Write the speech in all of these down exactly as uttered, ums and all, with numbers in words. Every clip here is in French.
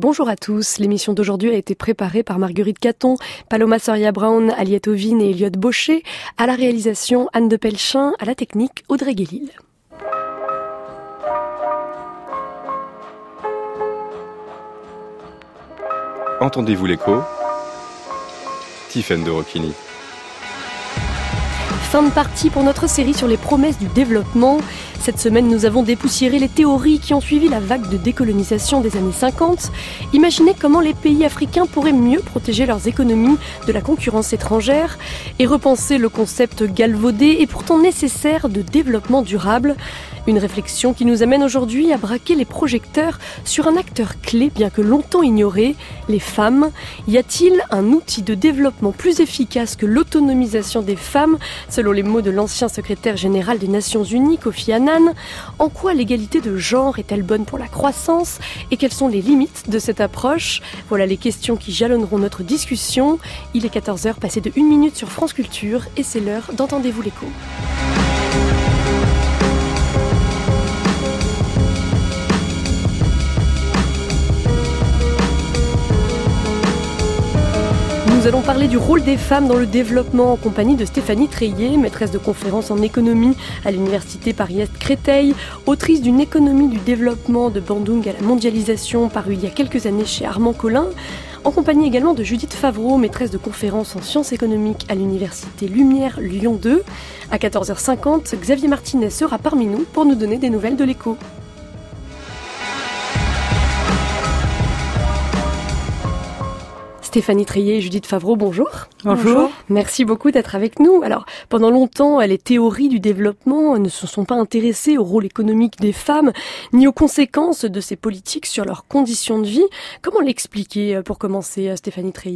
Bonjour à tous. L'émission d'aujourd'hui a été préparée par Marguerite Caton, Paloma Soria-Brown, Aliette Ovine et Elliot Baucher. À la réalisation, Anne de Pelchin. À la technique, Audrey Guélil. Entendez-vous l'écho ? Tiffaine de Roquigny. Fin de partie pour notre série sur les promesses du développement. Cette semaine, nous avons dépoussiéré les théories qui ont suivi la vague de décolonisation des années cinquante. Imaginez comment les pays africains pourraient mieux protéger leurs économies de la concurrence étrangère et repenser le concept galvaudé et pourtant nécessaire de développement durable. Une réflexion qui nous amène aujourd'hui à braquer les projecteurs sur un acteur clé bien que longtemps ignoré, les femmes. Y a-t-il un outil de développement plus efficace que l'autonomisation des femmes, selon les mots de l'ancien secrétaire général des Nations Unies, Kofi Annan? En quoi l'égalité de genre est-elle bonne pour la croissance et quelles sont les limites de cette approche? Voilà les questions qui jalonneront notre discussion. Il est quatorze heures passées de une minute sur France Culture et c'est l'heure d'Entendez-vous l'écho. Nous allons parler du rôle des femmes dans le développement en compagnie de Stéphanie Treillet, maîtresse de conférences en économie à l'université Paris-Est Créteil, autrice d'une économie du développement de Bandung à la mondialisation paru il y a quelques années chez Armand Collin, en compagnie également de Judith Favreau, maîtresse de conférences en sciences économiques à l'université Lumière Lyon deux. À quatorze heures cinquante, Xavier Martinez sera parmi nous pour nous donner des nouvelles de l'écho. Stéphanie Treillet et Judith Favreau, bonjour. Bonjour. Merci beaucoup d'être avec nous. Alors, pendant longtemps, les théories du développement ne se sont pas intéressées au rôle économique des femmes, ni aux conséquences de ces politiques sur leurs conditions de vie. Comment l'expliquer, pour commencer, Stéphanie Treillet ?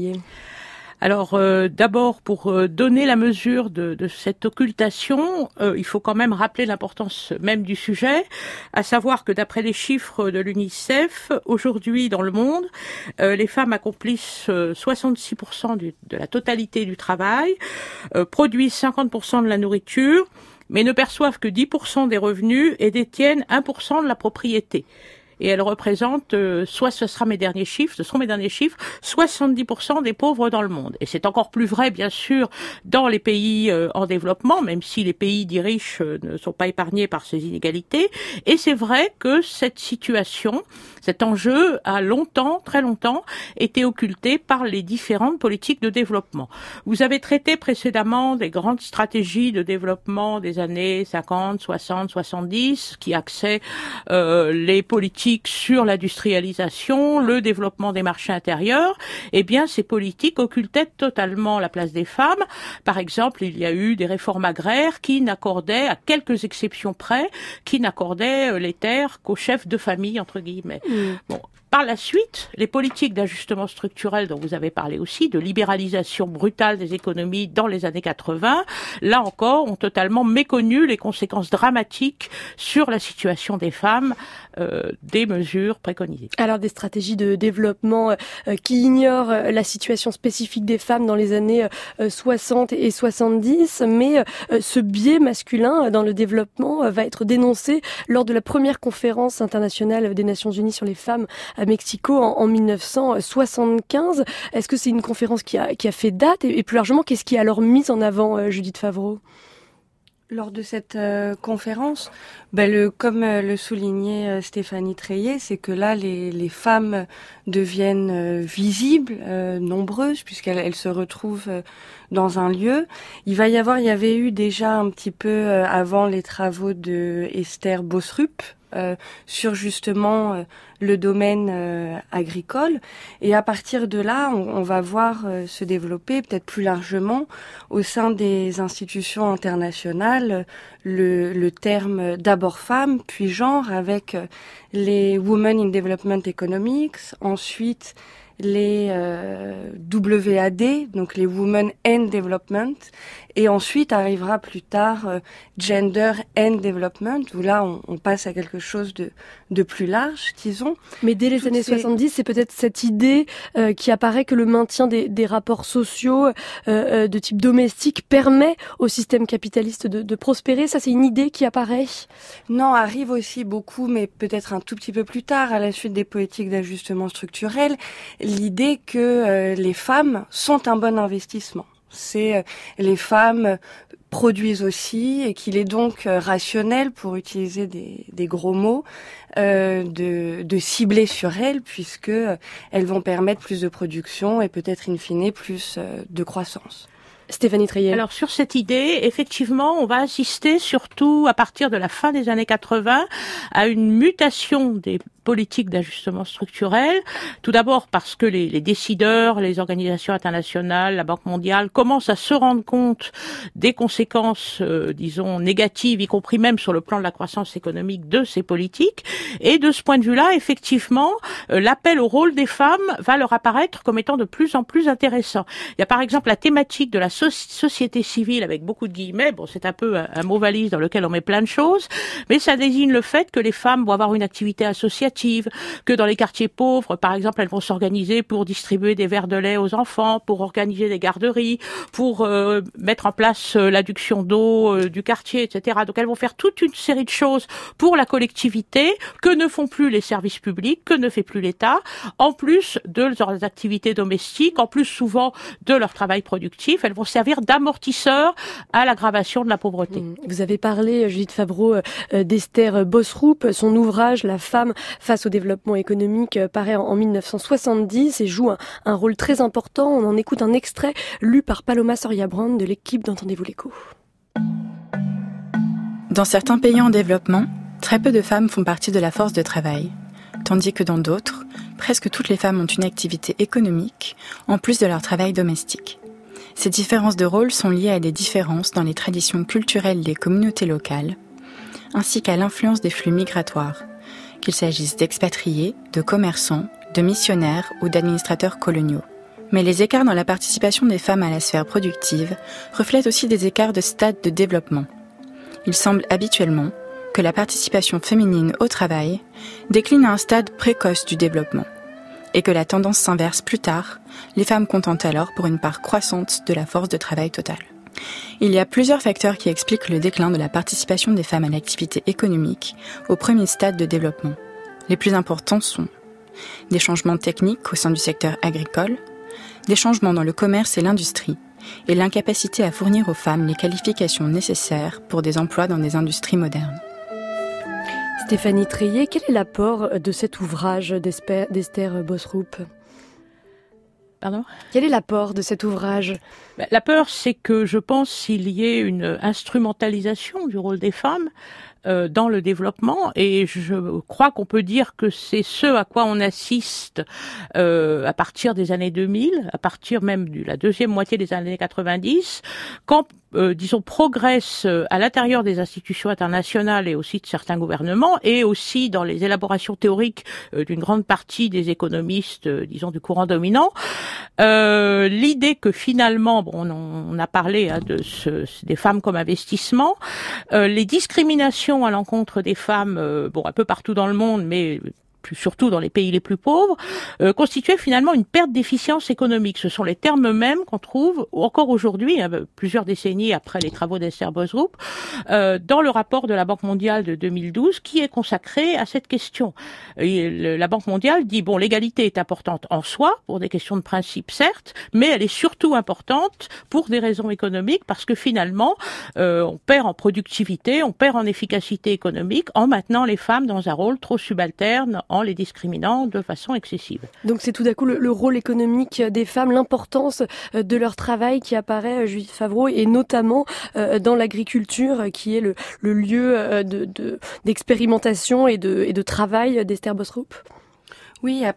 Alors euh, d'abord, pour euh, donner la mesure de, de cette occultation, euh, il faut quand même rappeler l'importance même du sujet, à savoir que d'après les chiffres de l'UNICEF, aujourd'hui dans le monde, euh, les femmes accomplissent euh, soixante-six pour cent du, de la totalité du travail, euh, produisent cinquante pour cent de la nourriture, mais ne perçoivent que dix pour cent des revenus et détiennent un pour cent de la propriété. Et elle représente, euh, soit ce sera mes derniers chiffres, ce seront mes derniers chiffres, soixante-dix pour cent des pauvres dans le monde. Et c'est encore plus vrai, bien sûr, dans les pays euh, en développement, même si les pays dits riches euh, ne sont pas épargnés par ces inégalités. Et c'est vrai que cette situation, cet enjeu a longtemps, très longtemps, été occulté par les différentes politiques de développement. Vous avez traité précédemment des grandes stratégies de développement des années cinquante, soixante, soixante-dix, qui axaient euh, les politiques sur l'industrialisation, le développement des marchés intérieurs. Eh bien, ces politiques occultaient totalement la place des femmes. Par exemple, il y a eu des réformes agraires qui n'accordaient, à quelques exceptions près, qui n'accordaient les terres qu'aux chefs de famille, entre guillemets. Mmh. Bon. Par la suite, les politiques d'ajustement structurel dont vous avez parlé aussi, de libéralisation brutale des économies dans les années quatre-vingts, là encore, ont totalement méconnu les conséquences dramatiques sur la situation des femmes euh, des mesures préconisées. Alors des stratégies de développement euh, qui ignorent euh, la situation spécifique des femmes dans les années euh, soixante et soixante-dix, mais euh, ce biais masculin dans le développement euh, va être dénoncé lors de la première conférence internationale des Nations Unies sur les femmes à Mexico en, en dix-neuf cent soixante-quinze. Est-ce que c'est une conférence qui a, qui a fait date et, et plus largement, qu'est-ce qui est alors mis en avant, euh, Judith Favreau ? Lors de cette euh, conférence, ben le, comme euh, le soulignait euh, Stéphanie Treillet, c'est que là, les, les femmes deviennent euh, visibles, euh, nombreuses, puisqu'elles elles se retrouvent euh, dans un lieu. Il va y avoir, il y avait eu déjà un petit peu euh, avant les travaux de Esther Bossrup, Euh, sur justement euh, le domaine euh, agricole. Et à partir de là, on, on va voir euh, se développer peut-être plus largement au sein des institutions internationales le, le terme d'abord femme, puis genre, avec euh, les Women in Development Economics, ensuite les euh, W A D, donc les Women and Development, et ensuite arrivera plus tard euh, Gender and Development, où là on, on passe à quelque chose de, de plus large, disons. production. Mais dès les Toutes années ces... soixante-dix, c'est peut-être cette idée euh, qui apparaît que le maintien des, des rapports sociaux euh, euh, de type domestique permet au système capitaliste de, de prospérer. Ça, c'est une idée qui apparaît. Non, arrive aussi beaucoup, mais peut-être un tout petit peu plus tard, à la suite des politiques d'ajustement structurel, l'idée que euh, les femmes sont un bon investissement. C'est euh, les femmes produisent aussi et qu'il est donc euh, rationnel, pour utiliser des, des gros mots, euh, de, de cibler sur elles, puisque euh, elles vont permettre plus de production et peut-être in fine plus euh, de croissance. Stéphanie Treillet. Alors sur cette idée, effectivement, on va assister surtout à partir de la fin des années quatre-vingts à une mutation des politiques d'ajustement structurel. Tout d'abord parce que les, les décideurs, les organisations internationales, la Banque mondiale commencent à se rendre compte des conséquences, euh, disons, négatives, y compris même sur le plan de la croissance économique de ces politiques. Et de ce point de vue-là, effectivement, euh, l'appel au rôle des femmes va leur apparaître comme étant de plus en plus intéressant. Il y a par exemple la thématique de la so- société civile avec beaucoup de guillemets. Bon, c'est un peu un, un mot valise dans lequel on met plein de choses, mais ça désigne le fait que les femmes vont avoir une activité associative, que dans les quartiers pauvres, par exemple, elles vont s'organiser pour distribuer des verres de lait aux enfants, pour organiser des garderies, pour euh, mettre en place euh, l'adduction d'eau euh, du quartier, et cetera. Donc elles vont faire toute une série de choses pour la collectivité que ne font plus les services publics, que ne fait plus l'État, en plus de leurs activités domestiques, en plus souvent de leur travail productif. Elles vont servir d'amortisseur à l'aggravation de la pauvreté. Vous avez parlé, Judith Favreau, d'Esther Bossroup. Son ouvrage « La femme face au développement économique » paraît en mille neuf cent soixante-dix et joue un, un rôle très important. On en écoute un extrait lu par Paloma Soria-Brown de l'équipe d'Entendez-vous l'écho. Dans certains pays en développement, très peu de femmes font partie de la force de travail, tandis que dans d'autres, presque toutes les femmes ont une activité économique, en plus de leur travail domestique. Ces différences de rôle sont liées à des différences dans les traditions culturelles des communautés locales, ainsi qu'à l'influence des flux migratoires, qu'il s'agisse d'expatriés, de commerçants, de missionnaires ou d'administrateurs coloniaux. Mais les écarts dans la participation des femmes à la sphère productive reflètent aussi des écarts de stade de développement. Il semble habituellement que la participation féminine au travail décline à un stade précoce du développement, et que la tendance s'inverse plus tard, les femmes comptant alors pour une part croissante de la force de travail totale. Il y a plusieurs facteurs qui expliquent le déclin de la participation des femmes à l'activité économique au premier stade de développement. Les plus importants sont des changements techniques au sein du secteur agricole, des changements dans le commerce et l'industrie, et l'incapacité à fournir aux femmes les qualifications nécessaires pour des emplois dans des industries modernes. Stéphanie Treillet, quel est l'apport de cet ouvrage d'Esther Bossroup ? Pardon ? Quel est l'apport de cet ouvrage ? La peur, c'est que je pense qu'il y ait une instrumentalisation du rôle des femmes euh, dans le développement, et je crois qu'on peut dire que c'est ce à quoi on assiste euh, à partir des années deux mille, à partir même de la deuxième moitié des années quatre-vingt-dix, quand Euh, disons, progresse à l'intérieur des institutions internationales et aussi de certains gouvernements, et aussi dans les élaborations théoriques euh, d'une grande partie des économistes, euh, disons, du courant dominant, euh, l'idée que finalement, bon, on, on a parlé hein, de ce, des femmes comme investissement, euh, les discriminations à l'encontre des femmes, euh, bon, un peu partout dans le monde, mais plus surtout dans les pays les plus pauvres, euh, constituait finalement une perte d'efficience économique. Ce sont les termes mêmes qu'on trouve encore aujourd'hui, hein, plusieurs décennies après les travaux d'Esther Bossroup, euh, dans le rapport de la Banque mondiale de deux mille douze, qui est consacré à cette question. Et le, la Banque mondiale dit, bon, l'égalité est importante en soi, pour des questions de principe, certes, mais elle est surtout importante pour des raisons économiques, parce que finalement, euh, on perd en productivité, on perd en efficacité économique, en maintenant les femmes dans un rôle trop subalterne, en les discriminant de façon excessive. Donc c'est tout d'un coup le, le rôle économique des femmes, l'importance de leur travail qui apparaît, Judith Favreau, et notamment euh, dans l'agriculture, qui est le, le lieu de, de, d'expérimentation et de, et de travail d'Esther Bossroup. Oui, après,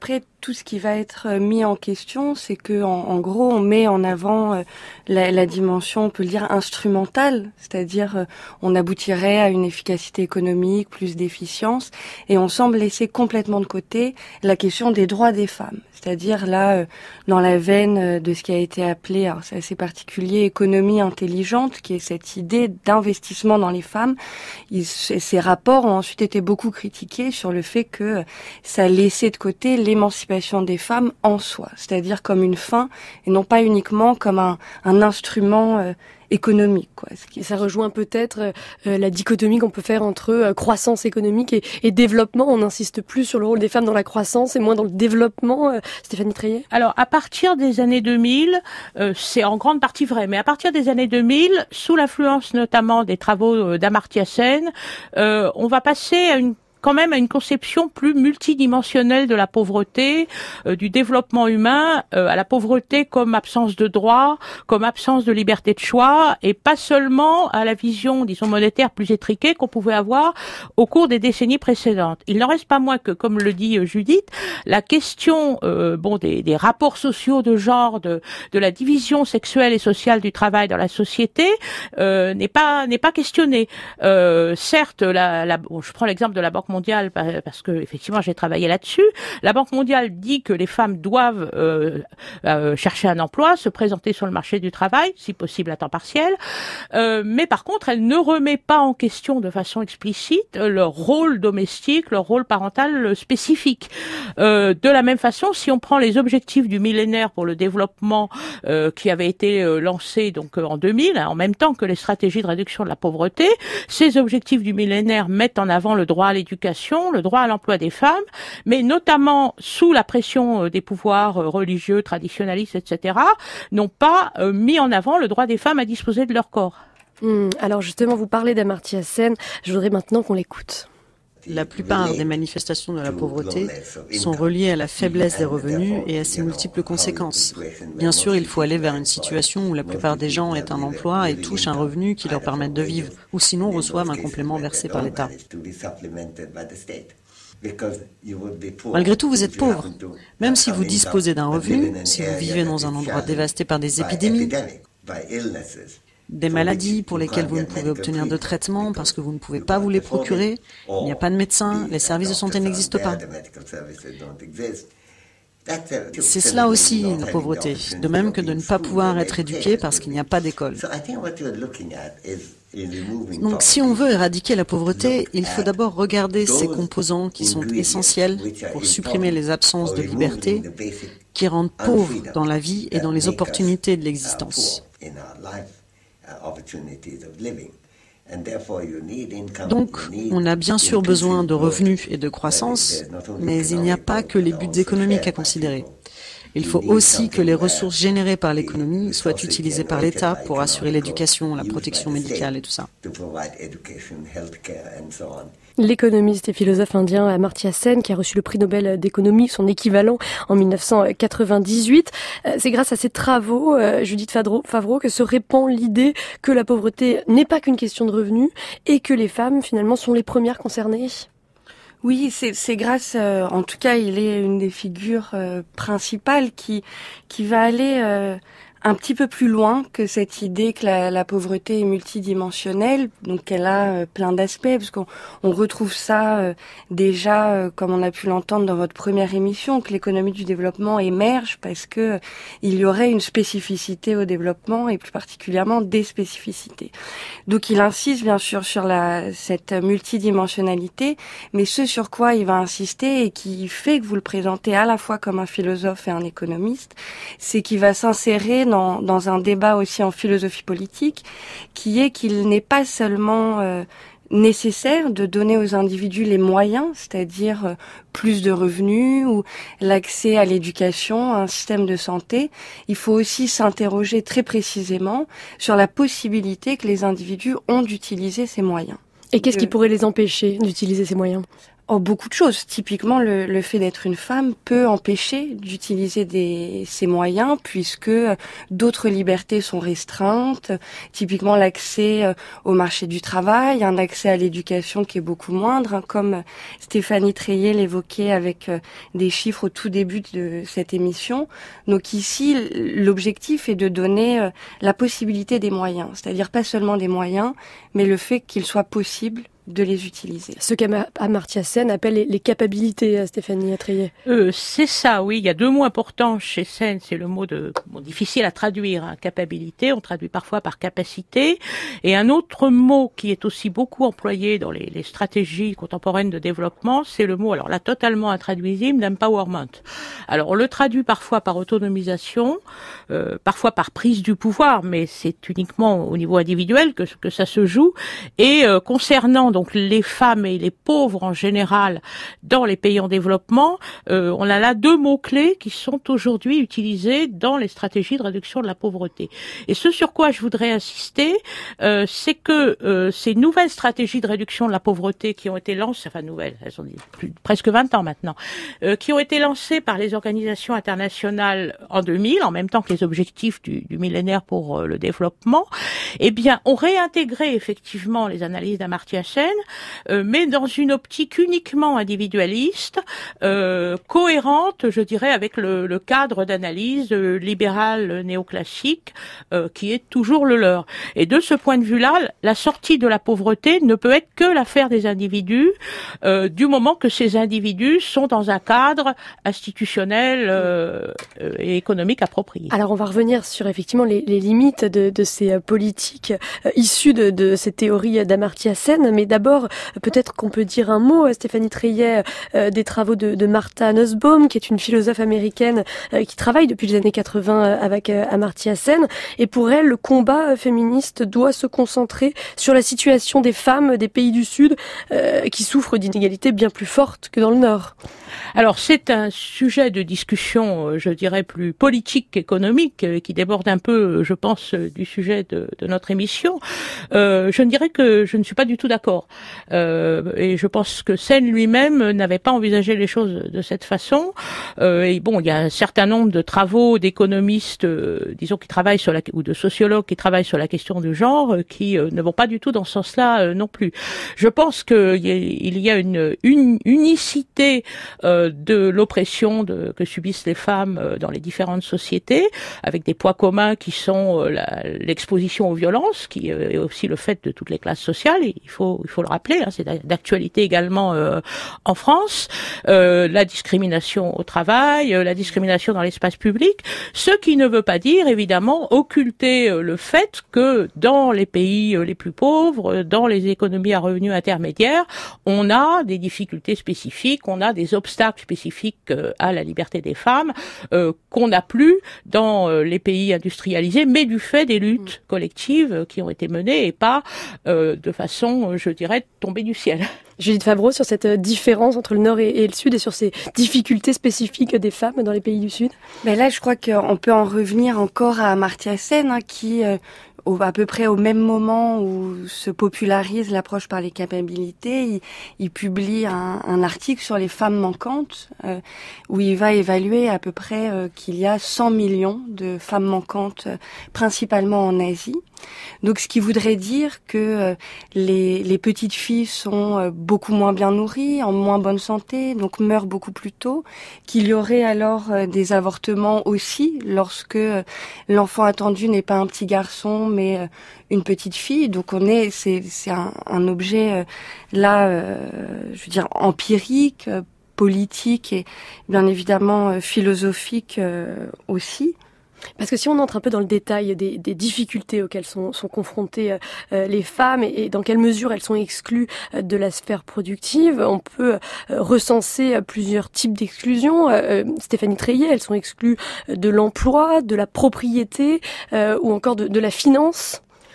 tout ce qui va être mis en question, c'est que en, en gros, on met en avant euh, la, la dimension, on peut le dire, instrumentale, c'est-à-dire euh, on aboutirait à une efficacité économique, plus d'efficience, et on semble laisser complètement de côté la question des droits des femmes. C'est-à-dire là, euh, dans la veine de ce qui a été appelé, alors c'est assez particulier, économie intelligente, qui est cette idée d'investissement dans les femmes. Ils, ces rapports ont ensuite été beaucoup critiqués sur le fait que ça laissait de côté l'émancipation des femmes en soi, c'est-à-dire comme une fin et non pas uniquement comme un, un instrument euh, économique, quoi. Ce qui... Et ça rejoint peut-être euh, la dichotomie qu'on peut faire entre euh, croissance économique et, et développement. On insiste plus sur le rôle des femmes dans la croissance et moins dans le développement. Euh, Stéphanie Treillet. Alors, à partir des années deux mille, euh, c'est en grande partie vrai, mais à partir des années deux mille, sous l'influence notamment des travaux euh, d'Amartya Sen, euh, on va passer à une quand même à une conception plus multidimensionnelle de la pauvreté, euh, du développement humain, euh, à la pauvreté comme absence de droit, comme absence de liberté de choix, et pas seulement à la vision, disons, monétaire plus étriquée qu'on pouvait avoir au cours des décennies précédentes. Il n'en reste pas moins que, comme le dit euh, Judith, la question euh, bon des, des rapports sociaux de genre, de, de la division sexuelle et sociale du travail dans la société euh, n'est pas n'est pas questionnée. Euh, certes, la, la, bon, je prends l'exemple de la Banque mondiale parce que effectivement j'ai travaillé là-dessus. La Banque mondiale dit que les femmes doivent euh, euh, chercher un emploi, se présenter sur le marché du travail, si possible à temps partiel. Euh, mais par contre, elle ne remet pas en question de façon explicite leur rôle domestique, leur rôle parental spécifique. Euh, de la même façon, si on prend les objectifs du millénaire pour le développement euh, qui avaient été euh, lancés donc euh, en deux mille, hein, en même temps que les stratégies de réduction de la pauvreté, ces objectifs du millénaire mettent en avant le droit à l'éducation, le droit à l'emploi des femmes, mais notamment sous la pression des pouvoirs religieux, traditionnalistes, et cetera, n'ont pas mis en avant le droit des femmes à disposer de leur corps. Mmh, alors justement, vous parlez d'Amartya Sen, je voudrais maintenant qu'on l'écoute. La plupart des manifestations de la pauvreté sont reliées à la faiblesse des revenus et à ses multiples conséquences. Bien sûr, il faut aller vers une situation où la plupart des gens aient un emploi et touchent un revenu qui leur permette de vivre, ou sinon reçoivent un complément versé par l'État. Malgré tout, vous êtes pauvre. Même si vous disposez d'un revenu, si vous vivez dans un endroit dévasté par des épidémies, des maladies pour lesquelles vous ne pouvez obtenir de traitement parce que vous ne pouvez pas vous les procurer, il n'y a pas de médecin, les services de santé n'existent pas. C'est cela aussi la pauvreté, de même que de ne pas pouvoir être éduqué parce qu'il n'y a pas d'école. Donc si on veut éradiquer la pauvreté, il faut d'abord regarder ces composants qui sont essentiels pour supprimer les absences de liberté qui rendent pauvres dans la vie et dans les opportunités de l'existence. Donc, on a bien sûr besoin de revenus et de croissance, mais il n'y a pas que les buts économiques à considérer. Il faut aussi que les ressources générées par l'économie soient utilisées par l'État pour assurer l'éducation, la protection médicale et tout ça. L'économiste et philosophe indien Amartya Sen, qui a reçu le prix Nobel d'économie, son équivalent en mille neuf cent quatre-vingt-dix-huit. C'est grâce à ses travaux, Judith Favreau, que se répand l'idée que la pauvreté n'est pas qu'une question de revenus et que les femmes, finalement, sont les premières concernées. Oui, c'est, c'est grâce, euh, en tout cas, il est une des figures euh, principales qui qui va aller euh, un petit peu plus loin que cette idée que la, la pauvreté est multidimensionnelle, donc qu'elle a euh, plein d'aspects, parce qu'on on retrouve ça euh, déjà, euh, comme on a pu l'entendre dans votre première émission, que l'économie du développement émerge parce que euh, il y aurait une spécificité au développement et plus particulièrement des spécificités. Donc il insiste bien sûr sur la cette multidimensionnalité, mais ce sur quoi il va insister et qui fait que vous le présentez à la fois comme un philosophe et un économiste, c'est qu'il va s'insérer Dans, dans un débat aussi en philosophie politique, qui est qu'il n'est pas seulement euh, nécessaire de donner aux individus les moyens, c'est-à-dire euh, plus de revenus ou l'accès à l'éducation, à un système de santé. Il faut aussi s'interroger très précisément sur la possibilité que les individus ont d'utiliser ces moyens. Et qu'est-ce qui pourrait les empêcher d'utiliser ces moyens ? Oh, beaucoup de choses. Typiquement, le, le fait d'être une femme peut empêcher d'utiliser des, ces moyens puisque d'autres libertés sont restreintes. Typiquement, l'accès au marché du travail, un accès à l'éducation qui est beaucoup moindre, hein, comme Stéphanie Treillet l'évoquait avec des chiffres au tout début de cette émission. Donc ici, l'objectif est de donner la possibilité des moyens, c'est-à-dire pas seulement des moyens, mais le fait qu'il soit possible de les utiliser. Ce qu'Amartya Sen appelle les, les capabilités, Stéphanie Treillet. Euh, c'est ça, oui. Il y a deux mots importants chez Sen. C'est le mot de bon, difficile à traduire. Hein. Capabilité, on traduit parfois par capacité. Et un autre mot qui est aussi beaucoup employé dans les, les stratégies contemporaines de développement, c'est le mot, alors là, totalement intraduisible, d'empowerment. Alors, on le traduit parfois par autonomisation, euh, parfois par prise du pouvoir, mais c'est uniquement au niveau individuel que, que ça se joue. Et euh, concernant donc les femmes et les pauvres en général dans les pays en développement, euh, on a là deux mots-clés qui sont aujourd'hui utilisés dans les stratégies de réduction de la pauvreté. Et ce sur quoi je voudrais insister, euh, c'est que euh, ces nouvelles stratégies de réduction de la pauvreté qui ont été lancées, enfin nouvelles, elles ont plus, presque vingt ans maintenant, euh, qui ont été lancées par les organisations internationales en deux mille, en même temps que les objectifs du, du millénaire pour euh, le développement, eh bien, ont réintégré effectivement les analyses d'Amartya Sen, Euh, mais dans une optique uniquement individualiste, euh, cohérente, je dirais, avec le, le cadre d'analyse euh, libéral néoclassique euh, qui est toujours le leur. Et de ce point de vue-là, la sortie de la pauvreté ne peut être que l'affaire des individus, euh, du moment que ces individus sont dans un cadre institutionnel euh, et économique approprié. Alors on va revenir sur effectivement les, les limites de, de ces politiques euh, issues de, de ces théories d'Amartya Sen, mais d'abord, peut-être qu'on peut dire un mot, Stéphanie Treillet, euh, des travaux de, de Martha Nussbaum, qui est une philosophe américaine euh, qui travaille depuis les années quatre-vingts euh, avec euh, Amartya Sen. Et pour elle, le combat féministe doit se concentrer sur la situation des femmes des pays du Sud euh, qui souffrent d'inégalités bien plus fortes que dans le Nord. Alors, c'est un sujet de discussion, je dirais, plus politique qu'économique, qui déborde un peu, je pense, du sujet de, de notre émission. Euh, je ne dirais que je ne suis pas du tout d'accord. Euh, et je pense que Sen lui-même n'avait pas envisagé les choses de cette façon. Euh, et bon, il y a un certain nombre de travaux d'économistes, euh, disons, qui travaillent sur la, ou de sociologues qui travaillent sur la question du genre, euh, qui euh, ne vont pas du tout dans ce sens-là euh, non plus. Je pense qu'il y a une, une unicité euh, de l'oppression de, que subissent les femmes euh, dans les différentes sociétés, avec des points communs qui sont euh, la, l'exposition aux violences, qui euh, est aussi le fait de toutes les classes sociales. Et il faut, il faut le rappeler, hein, c'est d'actualité également euh, en France, euh, la discrimination au travail, euh, la discrimination dans l'espace public, ce qui ne veut pas dire évidemment occulter euh, le fait que dans les pays euh, les plus pauvres, euh, dans les économies à revenus intermédiaires, on a des difficultés spécifiques, on a des obstacles spécifiques euh, à la liberté des femmes euh, qu'on n'a plus dans euh, les pays industrialisés, mais du fait des luttes collectives euh, qui ont été menées et pas euh, de façon, je dirais, tombée du ciel. Judith Favreau, sur cette différence entre le Nord et, et le Sud et sur ces difficultés spécifiques des femmes dans les pays du Sud. Ben là, je crois qu'on peut en revenir encore à Amartya Sen, hein, qui... Euh, Au, à peu près au même moment où se popularise l'approche par les capabilités, il, il publie un, un article sur les femmes manquantes, euh, où il va évaluer à peu près euh, qu'il y a cent millions de femmes manquantes, euh, principalement en Asie. Donc, ce qui voudrait dire que euh, les, les petites filles sont euh, beaucoup moins bien nourries, en moins bonne santé, donc meurent beaucoup plus tôt, qu'il y aurait alors euh, des avortements aussi lorsque euh, l'enfant attendu n'est pas un petit garçon, mais euh, une petite fille. Donc, on est, c'est, c'est un, un objet euh, là, euh, je veux dire, empirique, euh, politique et bien évidemment euh, philosophique euh, aussi. Parce que si on entre un peu dans le détail des, des difficultés auxquelles sont, sont confrontées euh, les femmes et, et dans quelle mesure elles sont exclues euh, de la sphère productive, on peut euh, recenser plusieurs types d'exclusions. Euh, Stéphanie Treillet, elles sont exclues de l'emploi, de la propriété euh, ou encore de, de la finance.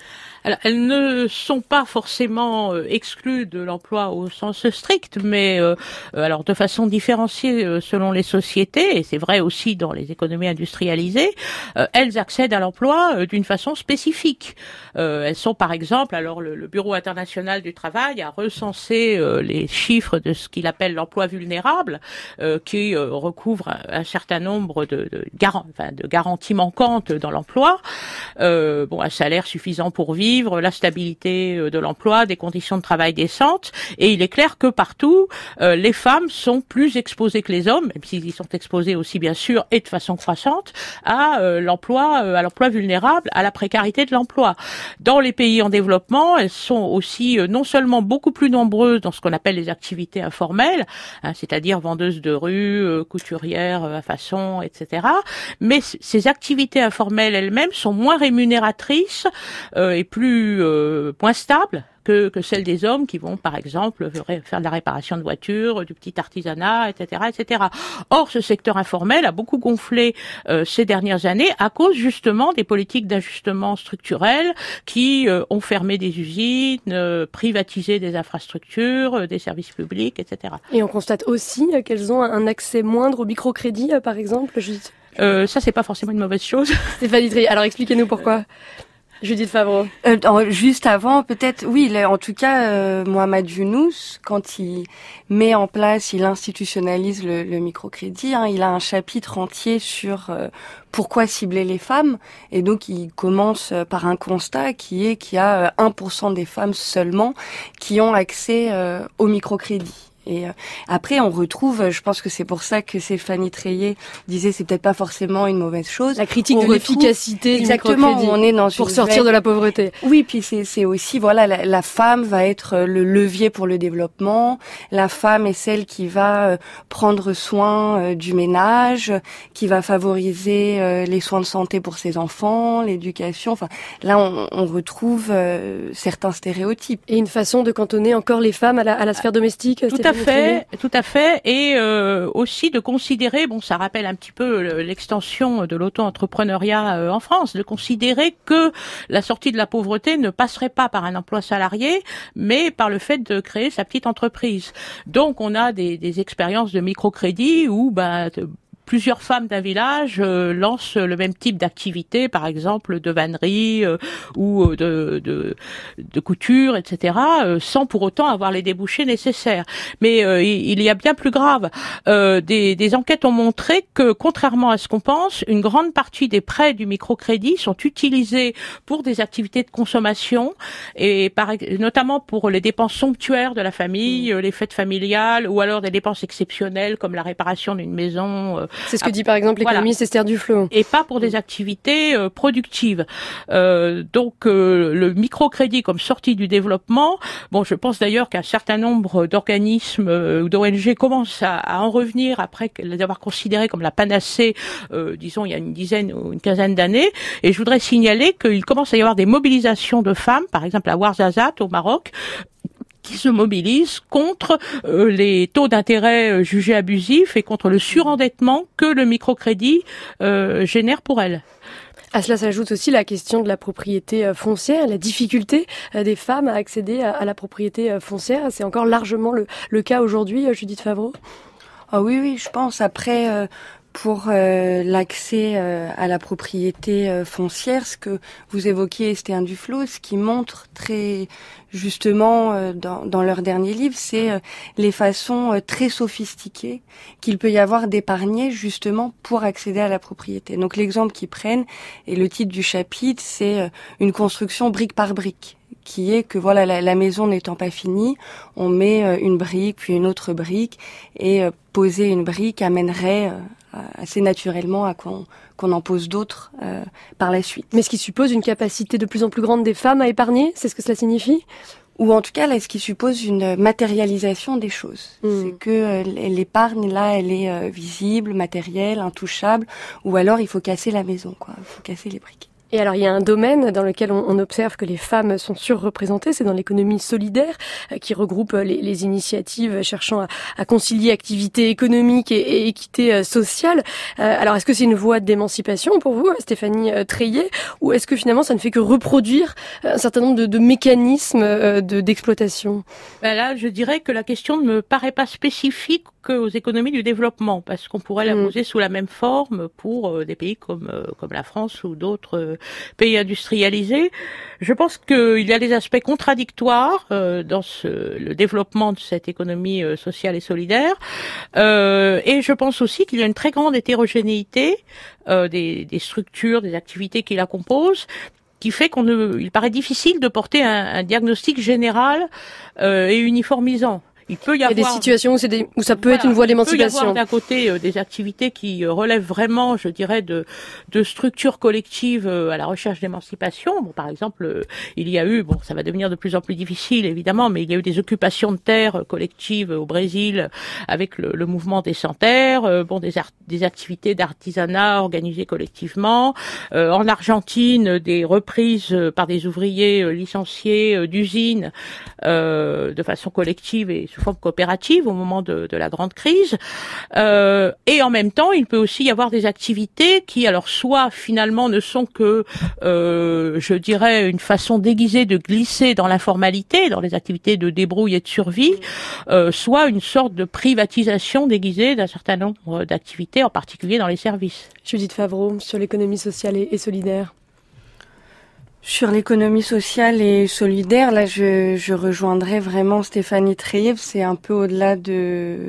Alors, elles ne sont pas forcément euh, exclues de l'emploi au sens strict, mais euh, alors de façon différenciée euh, selon les sociétés, et c'est vrai aussi dans les économies industrialisées, euh, elles accèdent à l'emploi euh, d'une façon spécifique. Euh, elles sont par exemple, alors le, le Bureau international du travail a recensé euh, les chiffres de ce qu'il appelle l'emploi vulnérable, euh, qui euh, recouvre un, un certain nombre de, de, garan- enfin, de garanties manquantes dans l'emploi. Euh, bon, un salaire suffisant pour vivre, la stabilité de l'emploi, des conditions de travail décentes, et il est clair que partout, euh, les femmes sont plus exposées que les hommes, même s'ils y sont exposés aussi bien sûr et de façon croissante, à euh, l'emploi, euh, à l'emploi vulnérable, à la précarité de l'emploi. Dans les pays en développement, elles sont aussi euh, non seulement beaucoup plus nombreuses dans ce qu'on appelle les activités informelles, hein, c'est-à-dire vendeuses de rue, euh, couturières euh, à façon, et cetera. Mais c- ces activités informelles elles-mêmes sont moins rémunératrices euh, et plus euh, moins stables que, que celles des hommes qui vont, par exemple, faire de la réparation de voitures, du petit artisanat, et cetera, et cetera. Or, ce secteur informel a beaucoup gonflé euh, ces dernières années à cause justement des politiques d'ajustement structurel qui euh, ont fermé des usines, euh, privatisé des infrastructures, euh, des services publics, et cetera. Et on constate aussi euh, qu'elles ont un accès moindre au microcrédit, euh, par exemple. Juste... Euh, ça, c'est pas forcément une mauvaise chose. Stéphanie Treillet, alors expliquez-nous pourquoi. Judith Favreau. Euh, juste avant, peut-être, oui, en tout cas, euh, Mohamed Younous, quand il met en place, il institutionnalise le, le microcrédit, hein, il a un chapitre entier sur euh, pourquoi cibler les femmes, et donc il commence par un constat qui est qu'il y a un pour cent des femmes seulement qui ont accès euh, au microcrédit. Et euh, après, on retrouve, je pense que c'est pour ça que Stéphanie Treillet disait c'est peut-être pas forcément une mauvaise chose. La critique on de retrouve, l'efficacité exactement, du microcrédit on est dans pour une sortir veille... de la pauvreté. Oui, puis c'est, c'est aussi, voilà, la, la femme va être le levier pour le développement. La femme est celle qui va euh, prendre soin euh, du ménage, qui va favoriser euh, les soins de santé pour ses enfants, l'éducation. Enfin, là, on, on retrouve euh, certains stéréotypes. Et une façon de cantonner encore les femmes à la, à la sphère domestique. Tout à fait, tout à fait, et euh, aussi de considérer, bon, ça rappelle un petit peu l'extension de l'auto-entrepreneuriat euh, en France, de considérer que la sortie de la pauvreté ne passerait pas par un emploi salarié, mais par le fait de créer sa petite entreprise. Donc, on a des, des expériences de microcrédit où, bah, plusieurs femmes d'un village euh, lancent le même type d'activité, par exemple de vannerie euh, ou de, de, de couture, et cetera, euh, sans pour autant avoir les débouchés nécessaires. Mais euh, il y a bien plus grave. Euh, des, des enquêtes ont montré que, contrairement à ce qu'on pense, une grande partie des prêts du microcrédit sont utilisés pour des activités de consommation, et par, notamment pour les dépenses somptuaires de la famille, mmh. les fêtes familiales, ou alors des dépenses exceptionnelles comme la réparation d'une maison. Euh, C'est ce que dit par exemple l'économiste voilà. Esther Duflo. Et pas pour des activités euh, productives. Euh, donc euh, le microcrédit comme sortie du développement, bon, je pense d'ailleurs qu'un certain nombre d'organismes euh, ou d'O N G commencent à, à en revenir après les avoir considérés comme la panacée, euh, disons il y a une dizaine ou une quinzaine d'années. Et je voudrais signaler qu'il commence à y avoir des mobilisations de femmes, par exemple à Ouarzazate au Maroc, qui se mobilisent contre euh, les taux d'intérêt euh, jugés abusifs et contre le surendettement que le microcrédit euh, génère pour elles. À cela s'ajoute aussi la question de la propriété foncière, la difficulté des femmes à accéder à la propriété foncière. C'est encore largement le, le cas aujourd'hui, Judith Favreau. Ah oui, oui, je pense. Après, euh, pour euh, l'accès euh, à la propriété euh, foncière, ce que vous évoquiez, Esther Duflo, ce qui montre très justement euh, dans, dans leur dernier livre, c'est euh, les façons euh, très sophistiquées qu'il peut y avoir d'épargner justement pour accéder à la propriété. Donc l'exemple qu'ils prennent, et le titre du chapitre, c'est euh, une construction brique par brique, qui est que voilà, la, la maison n'étant pas finie, on met euh, une brique puis une autre brique, et euh, poser une brique amènerait euh, assez naturellement à qu'on, qu'on en pose d'autres euh, par la suite. Mais ce qui suppose une capacité de plus en plus grande des femmes à épargner, c'est ce que cela signifie ? Ou en tout cas, là, ce qui suppose une matérialisation des choses. Mmh. C'est que euh, l'épargne, là, elle est euh, visible, matérielle, intouchable, ou alors il faut casser la maison, quoi. Il faut casser les briques. Et alors, il y a un domaine dans lequel on, on observe que les femmes sont surreprésentées, c'est dans l'économie solidaire, euh, qui regroupe les, les initiatives cherchant à, à concilier activité économique et, et équité euh, sociale. Euh, alors, est-ce que c'est une voie d'émancipation pour vous, Stéphanie euh, Treillet, ou est-ce que finalement ça ne fait que reproduire un certain nombre de, de mécanismes euh, de, d'exploitation? Ben là, je dirais que la question ne me paraît pas spécifique aux économies du développement, parce qu'on pourrait la poser mmh. sous la même forme pour euh, des pays comme euh, comme la France ou d'autres euh, pays industrialisés. Je pense qu'il y a des aspects contradictoires euh, dans ce, le développement de cette économie euh, sociale et solidaire, euh, et je pense aussi qu'il y a une très grande hétérogénéité euh, des, des structures, des activités qui la composent, qui fait qu'on ne, il paraît difficile de porter un, un diagnostic général euh, et uniformisant. Il peut y avoir il y a des situations où, c'est des, où ça peut voilà, être une voie d'émancipation. Il peut y avoir d'un côté euh, des activités qui euh, relèvent vraiment, je dirais, de, de structures collectives euh, à la recherche d'émancipation. Bon, par exemple, euh, il y a eu, bon, ça va devenir de plus en plus difficile évidemment, mais il y a eu des occupations de terres euh, collectives euh, au Brésil avec le, le mouvement des sans-terres. Euh, bon, des, art, des activités d'artisanat organisées collectivement. Euh, en Argentine, des reprises euh, par des ouvriers euh, licenciés euh, d'usines euh, de façon collective et sous forme coopérative au moment de, de la grande crise. Euh, et en même temps, il peut aussi y avoir des activités qui, alors, soit finalement ne sont que, euh, je dirais, une façon déguisée de glisser dans l'informalité, dans les activités de débrouille et de survie, euh, soit une sorte de privatisation déguisée d'un certain nombre d'activités, en particulier dans les services. Judith Favreau, sur l'économie sociale et, et solidaire. Sur l'économie sociale et solidaire, là, je, je rejoindrais vraiment Stéphanie Treillet. C'est un peu au-delà de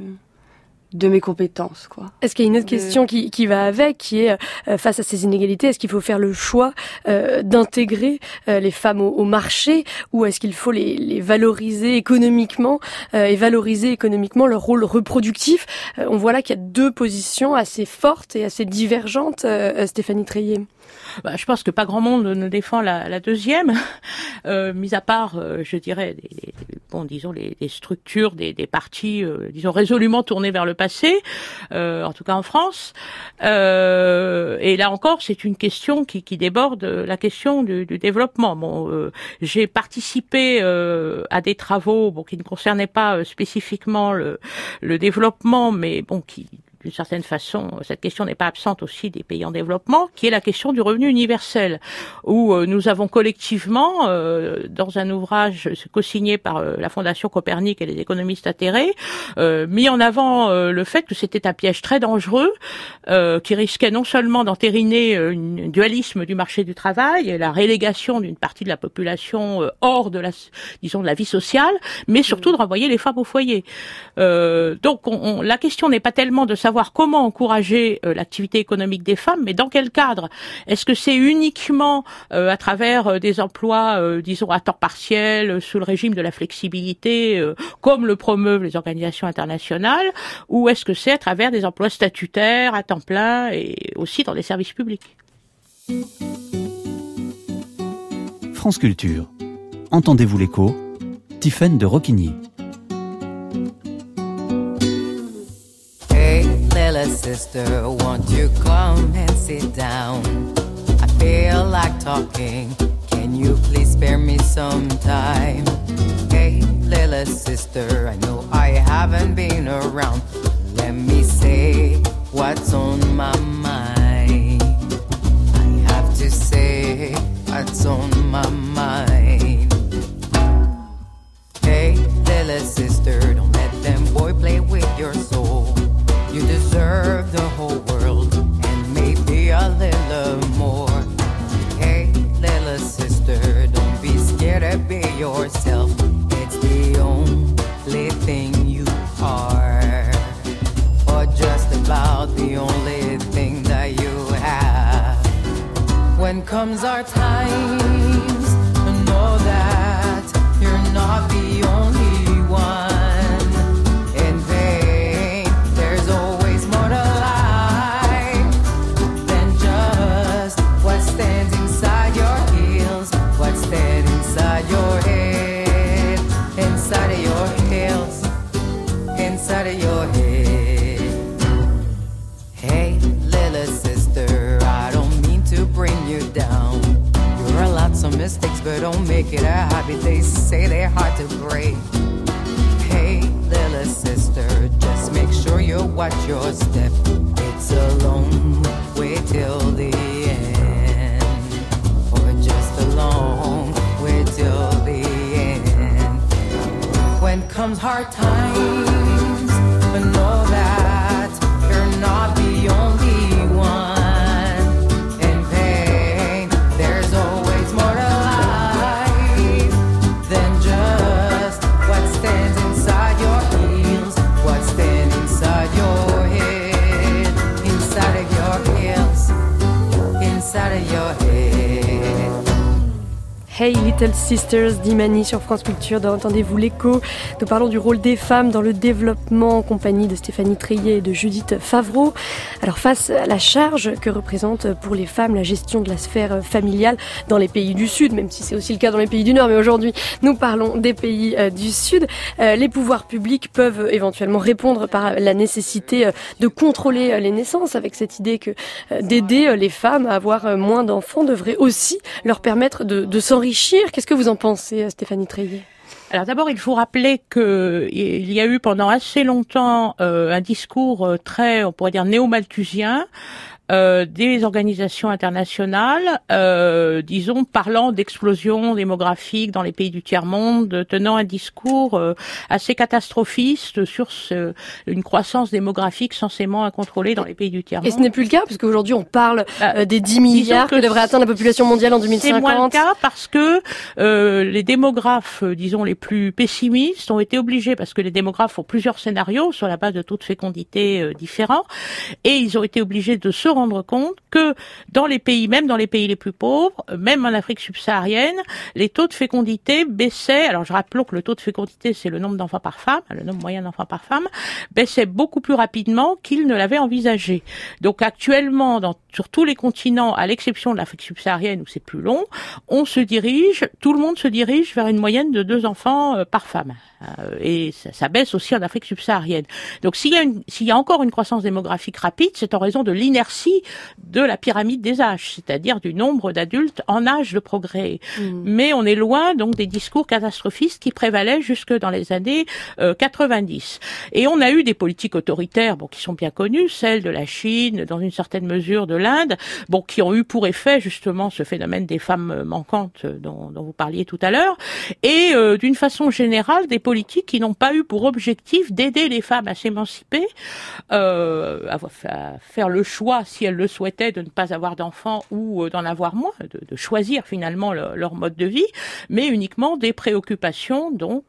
de mes compétences, quoi. Est-ce qu'il y a une autre de... question qui, qui va avec, qui est euh, face à ces inégalités, est-ce qu'il faut faire le choix euh, d'intégrer euh, les femmes au, au marché, ou est-ce qu'il faut les, les valoriser économiquement euh, et valoriser économiquement leur rôle reproductif? euh, On voit là qu'il y a deux positions assez fortes et assez divergentes, euh, Stéphanie Treillet. Bah, je pense que pas grand monde ne défend la, la deuxième, euh, mis à part, euh, je dirais, des, des, bon, disons les, les structures des, des partis, euh, disons résolument tournés vers le passé, euh, en tout cas en France. Euh, et là encore, c'est une question qui, qui déborde la question du, du développement. Bon, euh, j'ai participé euh, à des travaux, bon, qui ne concernaient pas euh, spécifiquement le, le développement, mais bon, qui d'une certaine façon, cette question n'est pas absente aussi des pays en développement, qui est la question du revenu universel, où euh, nous avons collectivement, euh, dans un ouvrage co-signé par euh, la Fondation Copernic et les économistes atterrés, euh, mis en avant euh, le fait que c'était un piège très dangereux, euh, qui risquait non seulement d'entériner euh, un dualisme du marché du travail et la relégation d'une partie de la population euh, hors de la, disons, de la vie sociale, mais surtout de renvoyer les femmes au foyer. Euh, donc, on, on, la question n'est pas tellement de savoir comment encourager euh, l'activité économique des femmes, mais dans quel cadre? Est-ce que c'est uniquement euh, à travers euh, des emplois, euh, disons, à temps partiel, euh, sous le régime de la flexibilité, euh, comme le promeuvent les organisations internationales, ou est-ce que c'est à travers des emplois statutaires, à temps plein, et aussi dans des services publics? France Culture. Entendez-vous l'écho? Tiffaine de Roquigny. Little sister, won't you come and sit down? I feel like talking. Can you please spare me some time? Hey, little sister, I know I haven't been around. Let me say what's on my mind. I have to say what's on my mind. Hey, little sister, don't let them boy play with your soul. You deserve the whole world and maybe a little more. Hey, little sister, don't be scared to be yourself. It's the only thing you are, or just about the only thing that you have. When comes our times, know that you're not the only one. Inside of your head. Hey, little sister, I don't mean to bring you down. mistakes, but don't make it a habit. They say they're hard to break. Hey, little sister, just make sure you watch your step. It's a long way till the end, or just a long way till the end. When comes hard times, know that you're not the only one. Hey Little Sisters d'Imani sur France Culture, dans Entendez-vous l'écho. Nous parlons du rôle des femmes dans le développement en compagnie de Stéphanie Treillet et de Judith Favreau. Alors face à la charge que représente pour les femmes la gestion de la sphère familiale dans les pays du Sud, même si c'est aussi le cas dans les pays du Nord, mais aujourd'hui nous parlons des pays euh, du Sud, euh, les pouvoirs publics peuvent éventuellement répondre par la nécessité euh, de contrôler euh, les naissances, avec cette idée que euh, d'aider euh, les femmes à avoir euh, moins d'enfants devrait aussi leur permettre de, de s'enrichir. Qu'est-ce que vous en pensez, Stéphanie Treillet ? Alors d'abord, il faut rappeler que il y a eu pendant assez longtemps euh, un discours euh, très, on pourrait dire, néo-malthusien euh, des organisations internationales, euh, disons, parlant d'explosion démographique dans les pays du tiers-monde, tenant un discours euh, assez catastrophiste sur ce, une croissance démographique censément incontrôlée dans les pays du tiers-monde. Et ce n'est plus le cas, parce qu'aujourd'hui on parle euh, des dix milliards que, que devrait atteindre la population mondiale en deux mille cinquante. C'est moins le cas parce que euh, les démographes, euh, disons, les plus pessimistes ont été obligés, parce que les démographes font plusieurs scénarios sur la base de taux de fécondité euh, différents, et ils ont été obligés de se rendre compte que dans les pays, même dans les pays les plus pauvres, même en Afrique subsaharienne, les taux de fécondité baissaient. Alors je rappelle que le taux de fécondité, c'est le nombre d'enfants par femme, le nombre moyen d'enfants par femme, baissait beaucoup plus rapidement qu'ils ne l'avaient envisagé. Donc actuellement, dans, sur tous les continents, à l'exception de l'Afrique subsaharienne où c'est plus long, on se dirige, tout le monde se dirige vers une moyenne de deux enfants euh, par femme. Euh, et ça, ça baisse aussi en Afrique subsaharienne. Donc s'il y a une, s'il y a encore une croissance démographique rapide, c'est en raison de l'inertie de la pyramide des âges, c'est-à-dire du nombre d'adultes en âge de progrès. Mmh. Mais on est loin donc des discours catastrophistes qui prévalaient jusque dans les années euh, quatre-vingt-dix. Et on a eu des politiques autoritaires, bon, qui sont bien connues, celles de la Chine, dans une certaine mesure de l'Inde, bon, qui ont eu pour effet justement ce phénomène des femmes manquantes dont, dont vous parliez tout à l'heure, et euh, d'une façon générale des politiques qui n'ont pas eu pour objectif d'aider les femmes à s'émanciper, euh, à, à faire le choix, si elles le souhaitaient, de ne pas avoir d'enfants ou d'en avoir moins, de, de choisir finalement le, leur mode de vie, mais uniquement des préoccupations donc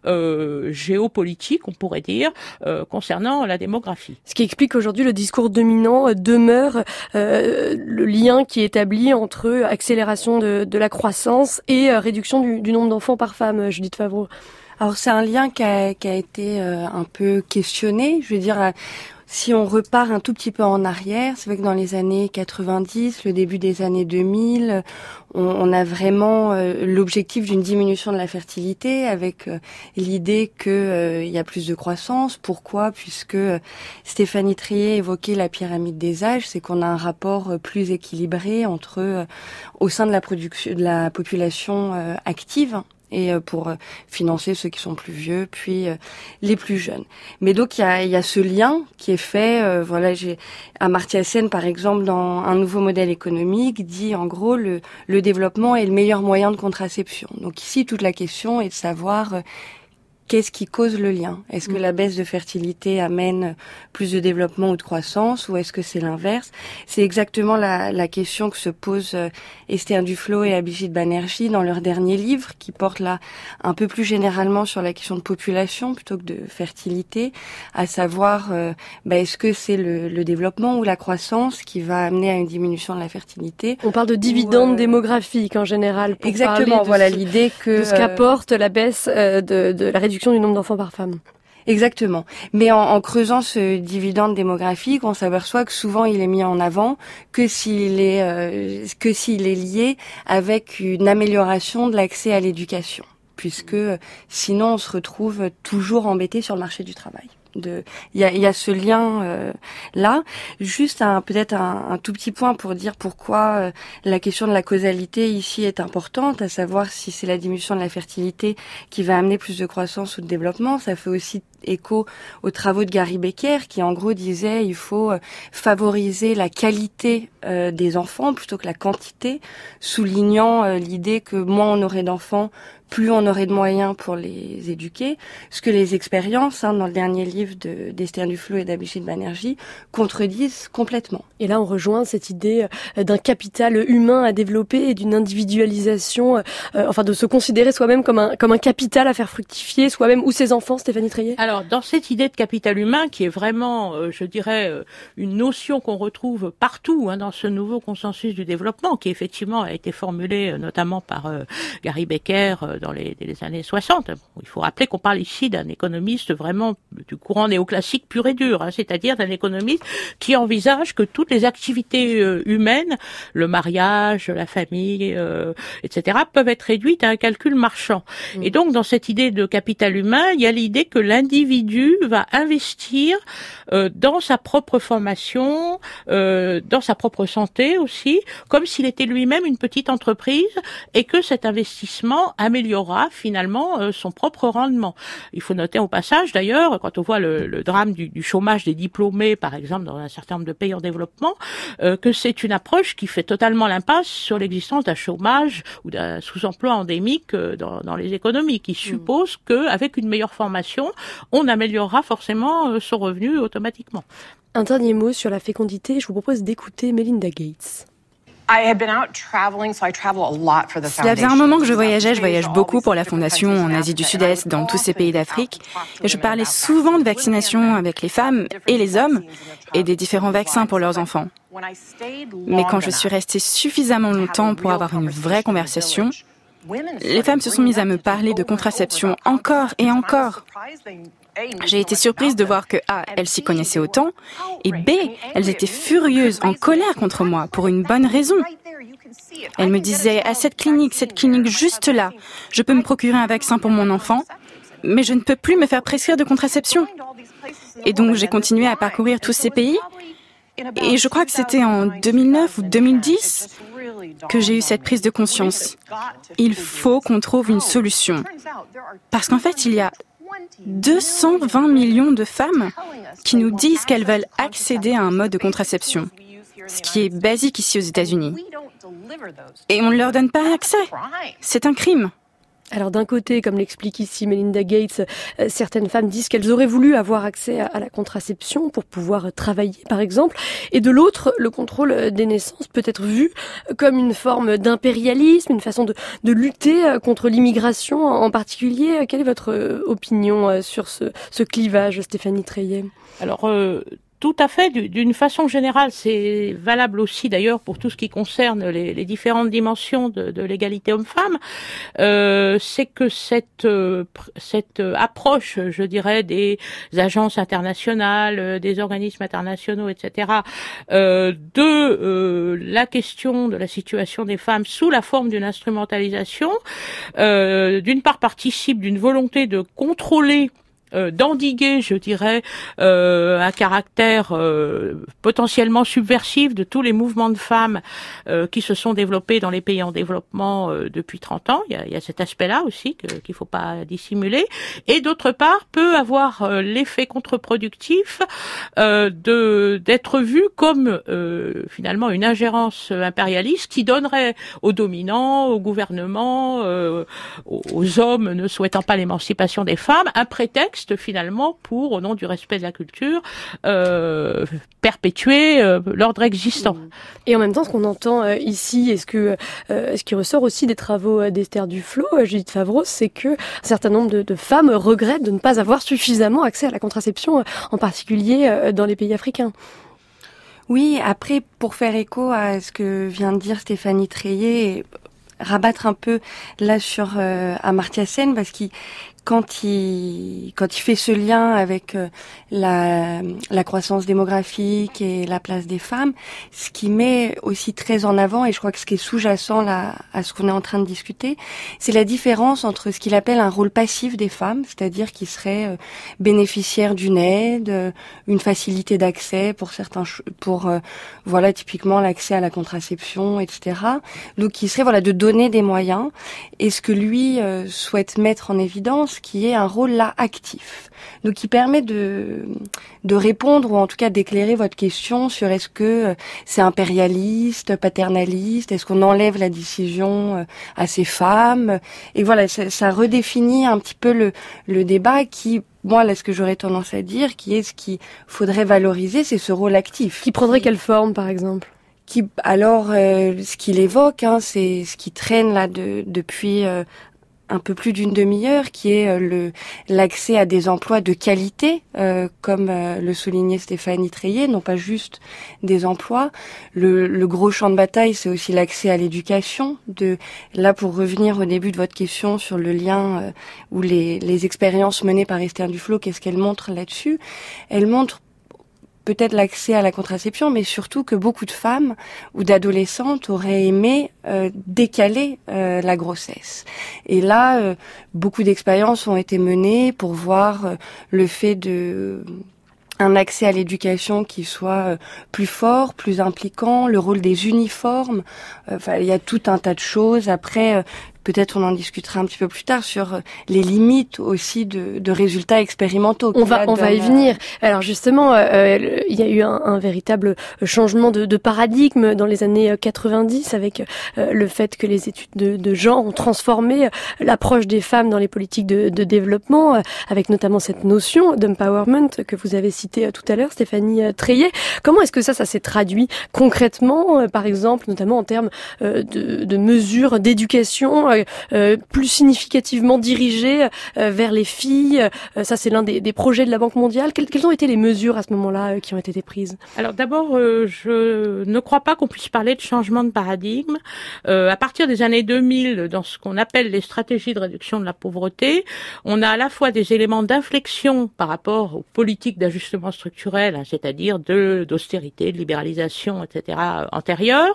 euh, géopolitiques, on pourrait dire, euh, concernant la démographie. Ce qui explique qu'aujourd'hui le discours dominant euh, demeure euh, le lien qui est établi entre accélération de, de la croissance et euh, réduction du, du nombre d'enfants par femme, Judith Favreau. Alors c'est un lien qui a, qui a été euh, un peu questionné, je veux dire... Euh, Si on repart un tout petit peu en arrière, c'est vrai que dans les années quatre-vingt-dix, le début des années deux mille, on, on a vraiment euh, l'objectif d'une diminution de la fertilité, avec euh, l'idée qu'il euh, y a plus de croissance. Pourquoi ? Puisque euh, Stéphanie Treillet évoquait la pyramide des âges, c'est qu'on a un rapport euh, plus équilibré entre euh, au sein de la production, de la population euh, active, et pour financer ceux qui sont plus vieux, puis les plus jeunes. Mais donc il y a, il y a ce lien qui est fait. Euh, voilà, j'ai Amartya Sen par exemple dans Un nouveau modèle économique dit en gros le, le développement est le meilleur moyen de contraception. Donc ici toute la question est de savoir euh, qu'est-ce qui cause le lien ? Est-ce que la baisse de fertilité amène plus de développement ou de croissance, ou est-ce que c'est l'inverse ? C'est exactement la, la question que se posent Esther Duflo et Abhijit Banerjee dans leur dernier livre, qui porte là un peu plus généralement sur la question de population plutôt que de fertilité, à savoir euh, bah, est-ce que c'est le, le développement ou la croissance qui va amener à une diminution de la fertilité ? On parle de dividendes euh... démographiques en général. Pour exactement, voilà ce, l'idée que de ce qu'apporte la baisse euh, de, de la réduction du nombre d'enfants par femme. Exactement. Mais en, en creusant ce dividende démographique, on s'aperçoit que souvent il est mis en avant que s'il est euh, que s'il est lié avec une amélioration de l'accès à l'éducation, puisque sinon on se retrouve toujours embêté sur le marché du travail. de, il y a, il y a ce lien euh, là. Juste un, peut-être un, un tout petit point pour dire pourquoi euh, la question de la causalité ici est importante, à savoir si c'est la diminution de la fertilité qui va amener plus de croissance ou de développement. Ça fait aussi écho aux travaux de Gary Becker qui en gros disait il faut favoriser la qualité euh, des enfants plutôt que la quantité, soulignant euh, l'idée que moins on aurait d'enfants, plus on aurait de moyens pour les éduquer. Ce que les expériences, hein, dans le dernier livre de, d'Esther Duflo et d'Abhishek Banerjee, contredisent complètement. Et là, on rejoint cette idée d'un capital humain à développer et d'une individualisation, euh, enfin de se considérer soi-même comme un, comme un capital à faire fructifier, soi-même ou ses enfants, Stéphanie Treillet. Alors, dans cette idée de capital humain, qui est vraiment, euh, je dirais, euh, une notion qu'on retrouve partout hein, dans ce nouveau consensus du développement, qui effectivement a été formulé euh, notamment par euh, Gary Becker euh, dans les, les années soixante. Bon, il faut rappeler qu'on parle ici d'un économiste vraiment du courant néoclassique pur et dur, hein, c'est-à-dire d'un économiste qui envisage que toutes les activités euh, humaines, le mariage, la famille, euh, et cetera, peuvent être réduites à un calcul marchand. Mmh. Et donc, dans cette idée de capital humain, il y a l'idée que l'individu va investir euh, dans sa propre formation, euh, dans sa propre santé aussi, comme s'il était lui-même une petite entreprise et que cet investissement améliorera finalement euh, son propre rendement. Il faut noter au passage d'ailleurs, quand on voit le, le drame du, du chômage des diplômés, par exemple, dans un certain nombre de pays en développement, euh, que c'est une approche qui fait totalement l'impasse sur l'existence d'un chômage ou d'un sous-emploi endémique euh, dans, dans les économies, qui suppose mmh. qu'avec une meilleure formation, on améliorera forcément euh, son revenu automatiquement. Un dernier mot sur la fécondité, je vous propose d'écouter Melinda Gates. Cela faisait un moment que je voyageais, je voyage beaucoup pour la Fondation en Asie du Sud-Est, dans tous ces pays d'Afrique, et je parlais souvent de vaccination avec les femmes et les hommes, et des différents vaccins pour leurs enfants. Mais quand je suis restée suffisamment longtemps pour avoir une vraie conversation, les femmes se sont mises à me parler de contraception encore et encore. J'ai été surprise de voir que A, elles s'y connaissaient autant, et B, elles étaient furieuses, en colère contre moi, pour une bonne raison. Elles me disaient, à cette clinique, cette clinique juste là, je peux me procurer un vaccin pour mon enfant, mais je ne peux plus me faire prescrire de contraception. Et donc j'ai continué à parcourir tous ces pays, et je crois que c'était en deux mille neuf ou deux mille dix que j'ai eu cette prise de conscience. Il faut qu'on trouve une solution. Parce qu'en fait, il y a deux cent vingt millions de femmes qui nous disent qu'elles veulent accéder à un mode de contraception, ce qui est basique ici aux États-Unis. Et on ne leur donne pas accès. C'est un crime. Alors d'un côté, comme l'explique ici Melinda Gates, euh, certaines femmes disent qu'elles auraient voulu avoir accès à, à la contraception pour pouvoir travailler, par exemple. Et de l'autre, le contrôle des naissances peut être vu comme une forme d'impérialisme, une façon de, de lutter contre l'immigration en particulier. Quelle est votre opinion sur ce, ce clivage, Stéphanie Treillet ? Alors, euh... Tout à fait. D'une façon générale, c'est valable aussi d'ailleurs pour tout ce qui concerne les, les différentes dimensions de, de l'égalité homme-femme. Euh, c'est que cette euh, cette approche, je dirais, des agences internationales, des organismes internationaux, et cetera, euh, de euh, la question de la situation des femmes sous la forme d'une instrumentalisation, euh, d'une part participe d'une volonté de contrôler Euh, d'endiguer, je dirais, euh, un caractère euh, potentiellement subversif de tous les mouvements de femmes euh, qui se sont développés dans les pays en développement euh, depuis trente ans. Il y a, il y a cet aspect-là aussi que, qu'il faut pas dissimuler. Et d'autre part, peut avoir euh, l'effet contre-productif euh, de d'être vu comme euh, finalement une ingérence impérialiste qui donnerait aux dominants, au gouvernement, euh, aux, aux hommes ne souhaitant pas l'émancipation des femmes, un prétexte finalement pour, au nom du respect de la culture, euh, perpétuer euh, l'ordre existant. Et en même temps, ce qu'on entend euh, ici, est-ce que euh, ce qui ressort aussi des travaux d'Esther Duflo, euh, Judith Favros, c'est que un certain nombre de, de femmes regrettent de ne pas avoir suffisamment accès à la contraception, en particulier euh, dans les pays africains. Oui, après, pour faire écho à ce que vient de dire Stéphanie Treillet, rabattre un peu là sur euh, Amartya Sen, parce qu'il quand il quand il fait ce lien avec euh, la la croissance démographique et la place des femmes, ce qui met aussi très en avant, et je crois que ce qui est sous-jacent là à ce qu'on est en train de discuter, c'est la différence entre ce qu'il appelle un rôle passif des femmes, c'est-à-dire qui seraient euh, bénéficiaires d'une aide, euh, une facilité d'accès pour certains pour euh, voilà typiquement l'accès à la contraception, et cetera. Donc qui serait voilà de donner des moyens, et ce que lui euh, souhaite mettre en évidence, qui est un rôle là actif. Donc qui permet de de répondre, ou en tout cas d'éclairer votre question sur est-ce que c'est impérialiste, paternaliste, est-ce qu'on enlève la décision à ces femmes, et voilà, ça, ça redéfinit un petit peu le le débat qui, moi, là, ce que j'aurais tendance à dire, qui est ce qu'il faudrait valoriser, c'est ce rôle actif. Qui prendrait quelle forme, par exemple? Qui, alors, euh, ce qu'il évoque, hein, c'est ce qui traîne là de, depuis euh, un peu plus d'une demi-heure, qui est euh, le l'accès à des emplois de qualité, euh, comme euh, le soulignait Stéphanie Treillet, non pas juste des emplois. Le, le gros champ de bataille, c'est aussi l'accès à l'éducation. De là, pour revenir au début de votre question sur le lien euh, ou les, les expériences menées par Esther Duflo, qu'est-ce qu'elle montre là-dessus? Elle montre peut-être l'accès à la contraception, mais surtout que beaucoup de femmes ou d'adolescentes auraient aimé euh, décaler euh, la grossesse. Et là, euh, beaucoup d'expériences ont été menées pour voir euh, le fait de un accès à l'éducation qui soit plus fort, plus impliquant, le rôle des uniformes. Enfin, il y a tout un tas de choses. Après, peut-être on en discutera un petit peu plus tard sur les limites aussi de, de résultats expérimentaux. On va, on va y venir. Alors justement, euh, il y a eu un, un véritable changement de, de paradigme dans les années quatre-vingt-dix avec euh, le fait que les études de, de genre ont transformé l'approche des femmes dans les politiques de, de développement, euh, avec notamment cette notion d'empowerment que vous avez citée tout à l'heure, Stéphanie Treillet. Comment est-ce que ça, ça s'est traduit concrètement, euh, par exemple, notamment en termes euh, de, de mesures d'éducation Euh, plus significativement dirigée euh, vers les filles. Euh, ça, c'est l'un des, des projets de la Banque mondiale. Quelles, quelles ont été les mesures à ce moment-là euh, qui ont été prises? Alors d'abord, euh, je ne crois pas qu'on puisse parler de changement de paradigme. Euh, à partir des années deux mille, dans ce qu'on appelle les stratégies de réduction de la pauvreté, on a à la fois des éléments d'inflexion par rapport aux politiques d'ajustement structurel, hein, c'est-à-dire de d'austérité, de libéralisation, et cetera, antérieures,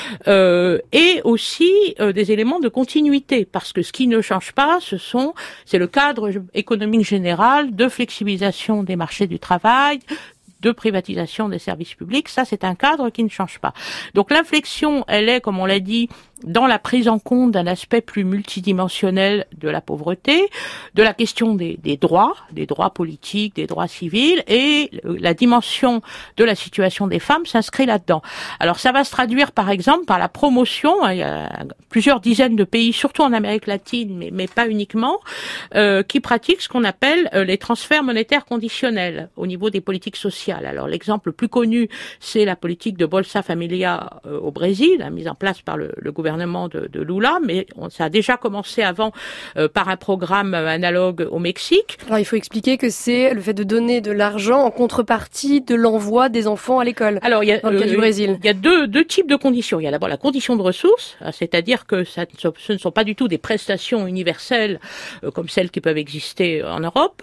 euh, et aussi euh, des éléments de continuité. Parce que ce qui ne change pas, ce sont, c'est le cadre économique général de flexibilisation des marchés du travail, de privatisation des services publics. Ça, c'est un cadre qui ne change pas. Donc l'inflexion, elle est, comme on l'a dit, dans la prise en compte d'un aspect plus multidimensionnel de la pauvreté, de la question des, des droits, des droits politiques, des droits civils, et la dimension de la situation des femmes s'inscrit là-dedans. Alors ça va se traduire par exemple par la promotion, hein, il y a plusieurs dizaines de pays, surtout en Amérique latine, mais, mais pas uniquement, euh, qui pratiquent ce qu'on appelle euh, les transferts monétaires conditionnels au niveau des politiques sociales. Alors l'exemple le plus connu, c'est la politique de Bolsa Familia euh, au Brésil, hein, mise en place par le, le gouvernement De, de Lula, mais on, ça a déjà commencé avant euh, par un programme analogue au Mexique. Alors il faut expliquer que c'est le fait de donner de l'argent en contrepartie de l'envoi des enfants à l'école. Alors il y a, dans le cas euh, du Brésil, il y a deux, deux types de conditions. Il y a d'abord la condition de ressources, c'est-à-dire que ça, ce ne sont pas du tout des prestations universelles euh, comme celles qui peuvent exister en Europe.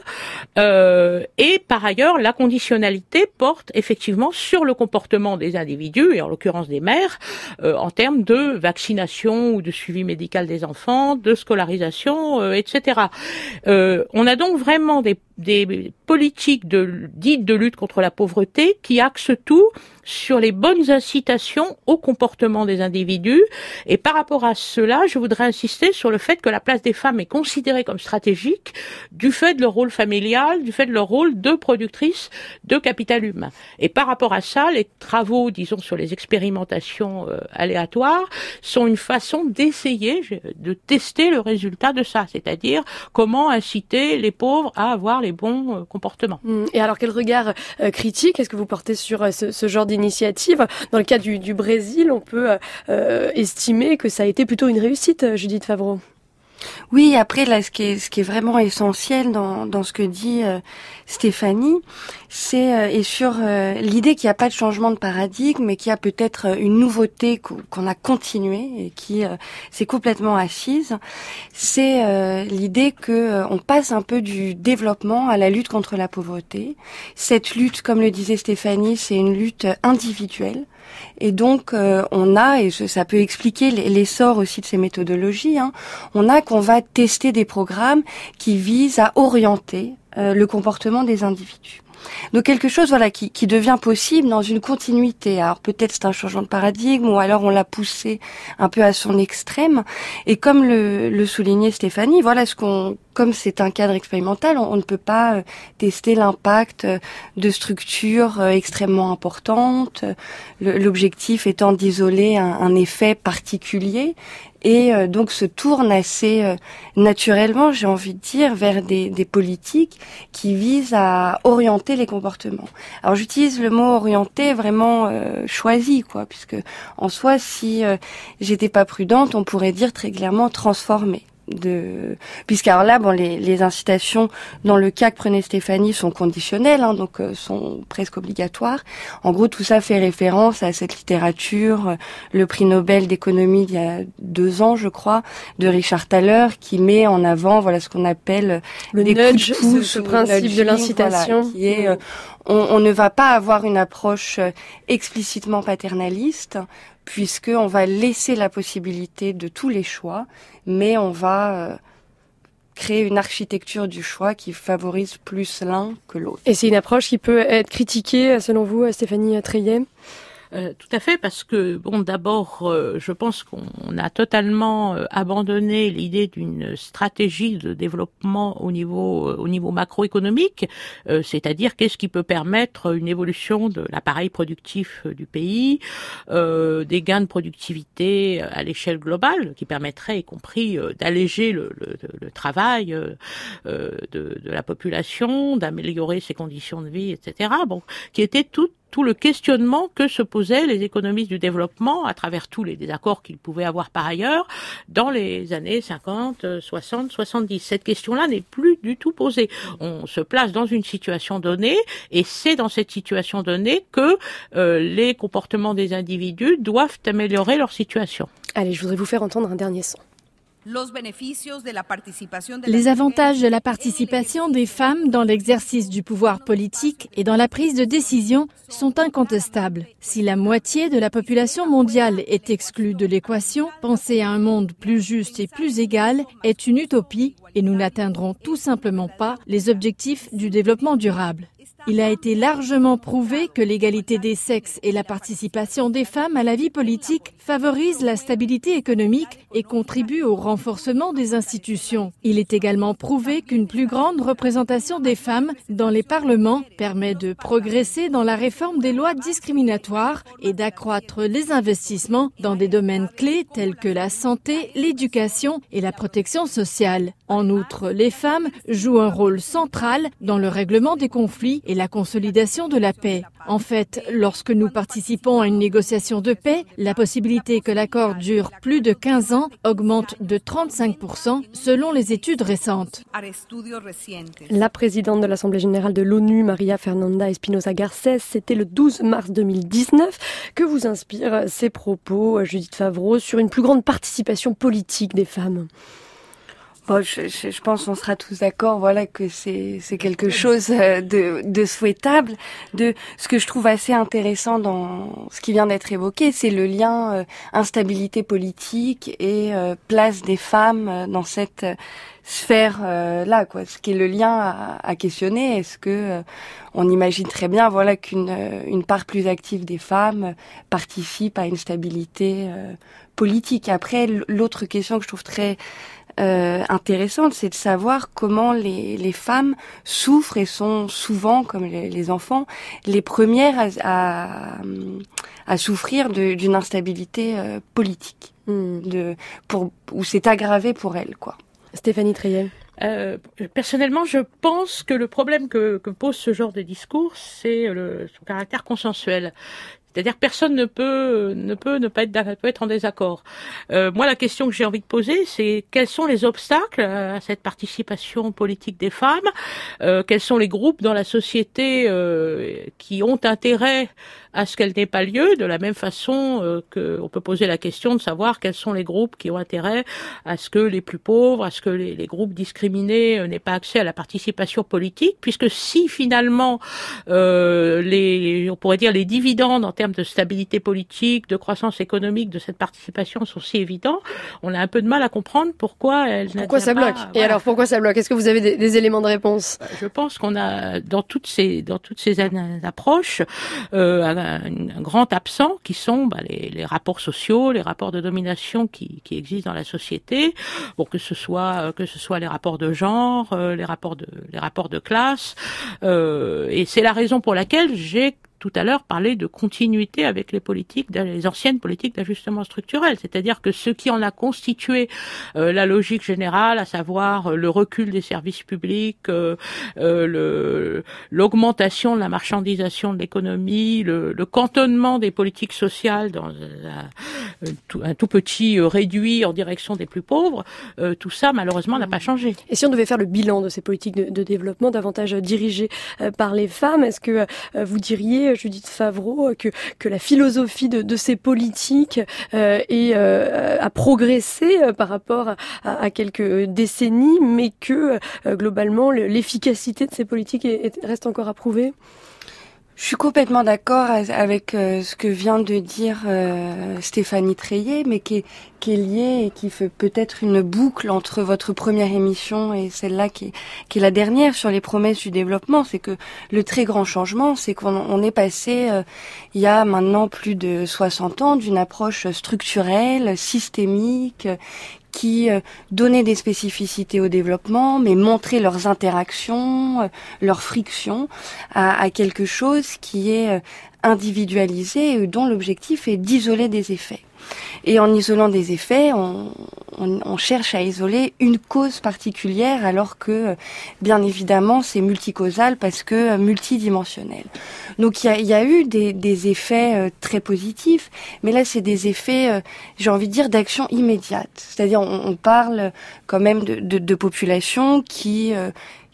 Euh, et par ailleurs, la conditionnalité porte effectivement sur le comportement des individus, et en l'occurrence des mères, euh, en termes de vaccination ou de suivi médical des enfants, de scolarisation, euh, et cetera. Euh, on a donc vraiment des, des politiques de, dites de lutte contre la pauvreté qui axent tout sur les bonnes incitations au comportement des individus. Et par rapport à cela, je voudrais insister sur le fait que la place des femmes est considérée comme stratégique du fait de leur rôle familial, du fait de leur rôle de productrice de capital humain. Et par rapport à ça, les travaux, disons, sur les expérimentations euh, aléatoires sont une façon d'essayer de tester le résultat de ça, c'est-à-dire comment inciter les pauvres à avoir les bons euh, comportements. Et alors, quel regard euh, critique est-ce que vous portez sur euh, ce, ce genre d'initiative? Dans le cas du, du Brésil, on peut euh, estimer que ça a été plutôt une réussite, Judith Favreau. Oui, après là, ce qui est ce qui est vraiment essentiel dans dans ce que dit euh, Stéphanie, c'est euh, et sur euh, l'idée qu'il n'y a pas de changement de paradigme, mais qu'il y a peut-être une nouveauté qu'on, qu'on a continué et qui euh, s'est complètement assise. C'est euh, l'idée que euh, on passe un peu du développement à la lutte contre la pauvreté. Cette lutte, comme le disait Stéphanie, c'est une lutte individuelle. Et donc, euh, on a, et ça peut expliquer l'essor aussi de ces méthodologies, hein, on a qu'on va tester des programmes qui visent à orienter euh, le comportement des individus. Donc quelque chose voilà qui, qui devient possible dans une continuité. Alors peut-être c'est un changement de paradigme ou alors on l'a poussé un peu à son extrême. Et comme le, le soulignait Stéphanie, voilà ce qu'on, comme c'est un cadre expérimental, on, on ne peut pas euh, tester l'impact euh, de structures euh, extrêmement importantes. Le, l'objectif étant d'isoler un, un effet particulier. Et euh, donc se tourne assez euh, naturellement, j'ai envie de dire, vers des, des politiques qui visent à orienter les comportements. Alors j'utilise le mot orienter vraiment euh, choisi, quoi, puisque en soi, si euh, j'étais pas prudente, on pourrait dire très clairement transformer. De puisqu'alors là bon les les incitations dans le cas que prenait Stéphanie sont conditionnelles hein, donc euh, sont presque obligatoires. En gros tout ça fait référence à cette littérature euh, le prix Nobel d'économie il y a deux ans je crois de Richard Thaler qui met en avant voilà ce qu'on appelle le des nudge, coups de pouce, ce, ce principe nudging, de l'incitation voilà, qui est euh, on, on ne va pas avoir une approche euh, explicitement paternaliste puisque on va laisser la possibilité de tous les choix, mais on va euh, créer une architecture du choix qui favorise plus l'un que l'autre. Et c'est une approche qui peut être critiquée, selon vous, Stéphanie Treillet ? Euh, tout à fait, parce que bon, d'abord, euh, je pense qu'on a totalement euh, abandonné l'idée d'une stratégie de développement au niveau euh, au niveau macroéconomique, euh, c'est-à-dire qu'est-ce qui peut permettre une évolution de l'appareil productif euh, du pays, euh, des gains de productivité à l'échelle globale, qui permettraient, y compris, euh, d'alléger le, le, le travail euh, euh, de, de la population, d'améliorer ses conditions de vie, et cetera. Bon, qui était tout tout le questionnement que se posaient les économistes du développement à travers tous les désaccords qu'ils pouvaient avoir par ailleurs dans les années cinquante, soixante, soixante-dix. Cette question-là n'est plus du tout posée. On se place dans une situation donnée et c'est dans cette situation donnée que euh, les comportements des individus doivent améliorer leur situation. Allez, je voudrais vous faire entendre un dernier son. Les avantages de la participation des femmes dans l'exercice du pouvoir politique et dans la prise de décision sont incontestables. Si la moitié de la population mondiale est exclue de l'équation, penser à un monde plus juste et plus égal est une utopie et nous n'atteindrons tout simplement pas les objectifs du développement durable. Il a été largement prouvé que l'égalité des sexes et la participation des femmes à la vie politique favorisent la stabilité économique et contribuent au renforcement des institutions. Il est également prouvé qu'une plus grande représentation des femmes dans les parlements permet de progresser dans la réforme des lois discriminatoires et d'accroître les investissements dans des domaines clés tels que la santé, l'éducation et la protection sociale. En outre, les femmes jouent un rôle central dans le règlement des conflits et la consolidation de la paix. En fait, lorsque nous participons à une négociation de paix, la possibilité que l'accord dure plus de quinze ans augmente de trente-cinq pour cent selon les études récentes. La présidente de l'Assemblée générale de l'ONU, Maria Fernanda Espinosa Garcés, c'était le douze mars deux mille dix-neuf. Que vous inspirent ces propos, Judith Favreau, sur une plus grande participation politique des femmes ? Bon, je, je, je pense qu'on sera tous d'accord, voilà, que c'est c'est quelque chose de, de souhaitable. De ce que je trouve assez intéressant dans ce qui vient d'être évoqué, c'est le lien euh, instabilité politique et euh, place des femmes dans cette sphère euh, là, quoi. Ce qui est le lien à, à questionner. Est-ce que euh, on imagine très bien, voilà, qu'une une part plus active des femmes participe à une stabilité euh, politique. Après, l'autre question que je trouve très Euh, intéressante, c'est de savoir comment les, les femmes souffrent et sont souvent, comme les, les enfants, les premières à, à, à souffrir de, d'une instabilité euh, politique, mmh. de, pour, où c'est aggravé pour elles, quoi. Stéphanie Treillet. Euh, personnellement, je pense que le problème que, que pose ce genre de discours, c'est le, son caractère consensuel. C'est-à-dire personne ne peut ne peut ne pas être peut être en désaccord. Euh, moi, la question que j'ai envie de poser, c'est quels sont les obstacles à cette participation politique des femmes, euh, quels sont les groupes dans la société euh, qui ont intérêt à ce qu'elle n'ait pas lieu, de la même façon euh, qu'on peut poser la question de savoir quels sont les groupes qui ont intérêt à ce que les plus pauvres, à ce que les, les groupes discriminés euh, n'aient pas accès à la participation politique, puisque si finalement euh, les, on pourrait dire les dividendes en termes de stabilité politique, de croissance économique de cette participation sont si évidents, on a un peu de mal à comprendre pourquoi elle pourquoi ça bloque. Pas, Et voilà. alors pourquoi ça bloque? Est-ce que vous avez des, des éléments de réponse? Je pense qu'on a dans toutes ces dans toutes ces approches euh, un, un grand absent qui sont bah, les, les rapports sociaux, les rapports de domination qui, qui existent dans la société. Bon, que ce soit que ce soit les rapports de genre, euh, les rapports de les rapports de classe, euh, et c'est la raison pour laquelle j'ai tout à l'heure parler de continuité avec les politiques, les anciennes politiques d'ajustement structurel, c'est-à-dire que ce qui en a constitué euh, la logique générale, à savoir euh, le recul des services publics, euh, euh, le, l'augmentation de la marchandisation de l'économie, le, le cantonnement des politiques sociales dans un, un, tout, un tout petit euh, réduit en direction des plus pauvres, euh, tout ça malheureusement n'a pas changé. Et si on devait faire le bilan de ces politiques de, de développement davantage dirigées euh, par les femmes, est-ce que euh, vous diriez, Judith Favreau, que, que la philosophie de, de ces politiques euh, est, euh, a progressé euh, par rapport à, à quelques décennies, mais que euh, globalement l'efficacité de ces politiques est, est, reste encore à prouver? Je suis complètement d'accord avec euh, ce que vient de dire euh, Stéphanie Treillet, mais qui est, qui est lié et qui fait peut-être une boucle entre votre première émission et celle-là qui est, qui est la dernière sur les promesses du développement. C'est que le très grand changement, c'est qu'on on est passé, euh, il y a maintenant plus de soixante ans, d'une approche structurelle, systémique, qui euh, donnaient des spécificités au développement, mais montraient leurs interactions, euh, leurs frictions, à, à quelque chose qui est euh, individualisé et dont l'objectif est d'isoler des effets. Et en isolant des effets, on, on, on cherche à isoler une cause particulière, alors que, bien évidemment, c'est multicausal parce que multidimensionnel. Donc il y a, y a eu des, des effets euh, très positifs, mais là c'est des effets, euh, j'ai envie de dire, d'action immédiate. C'est-à-dire on, on parle quand même de, de, de populations qui... Euh,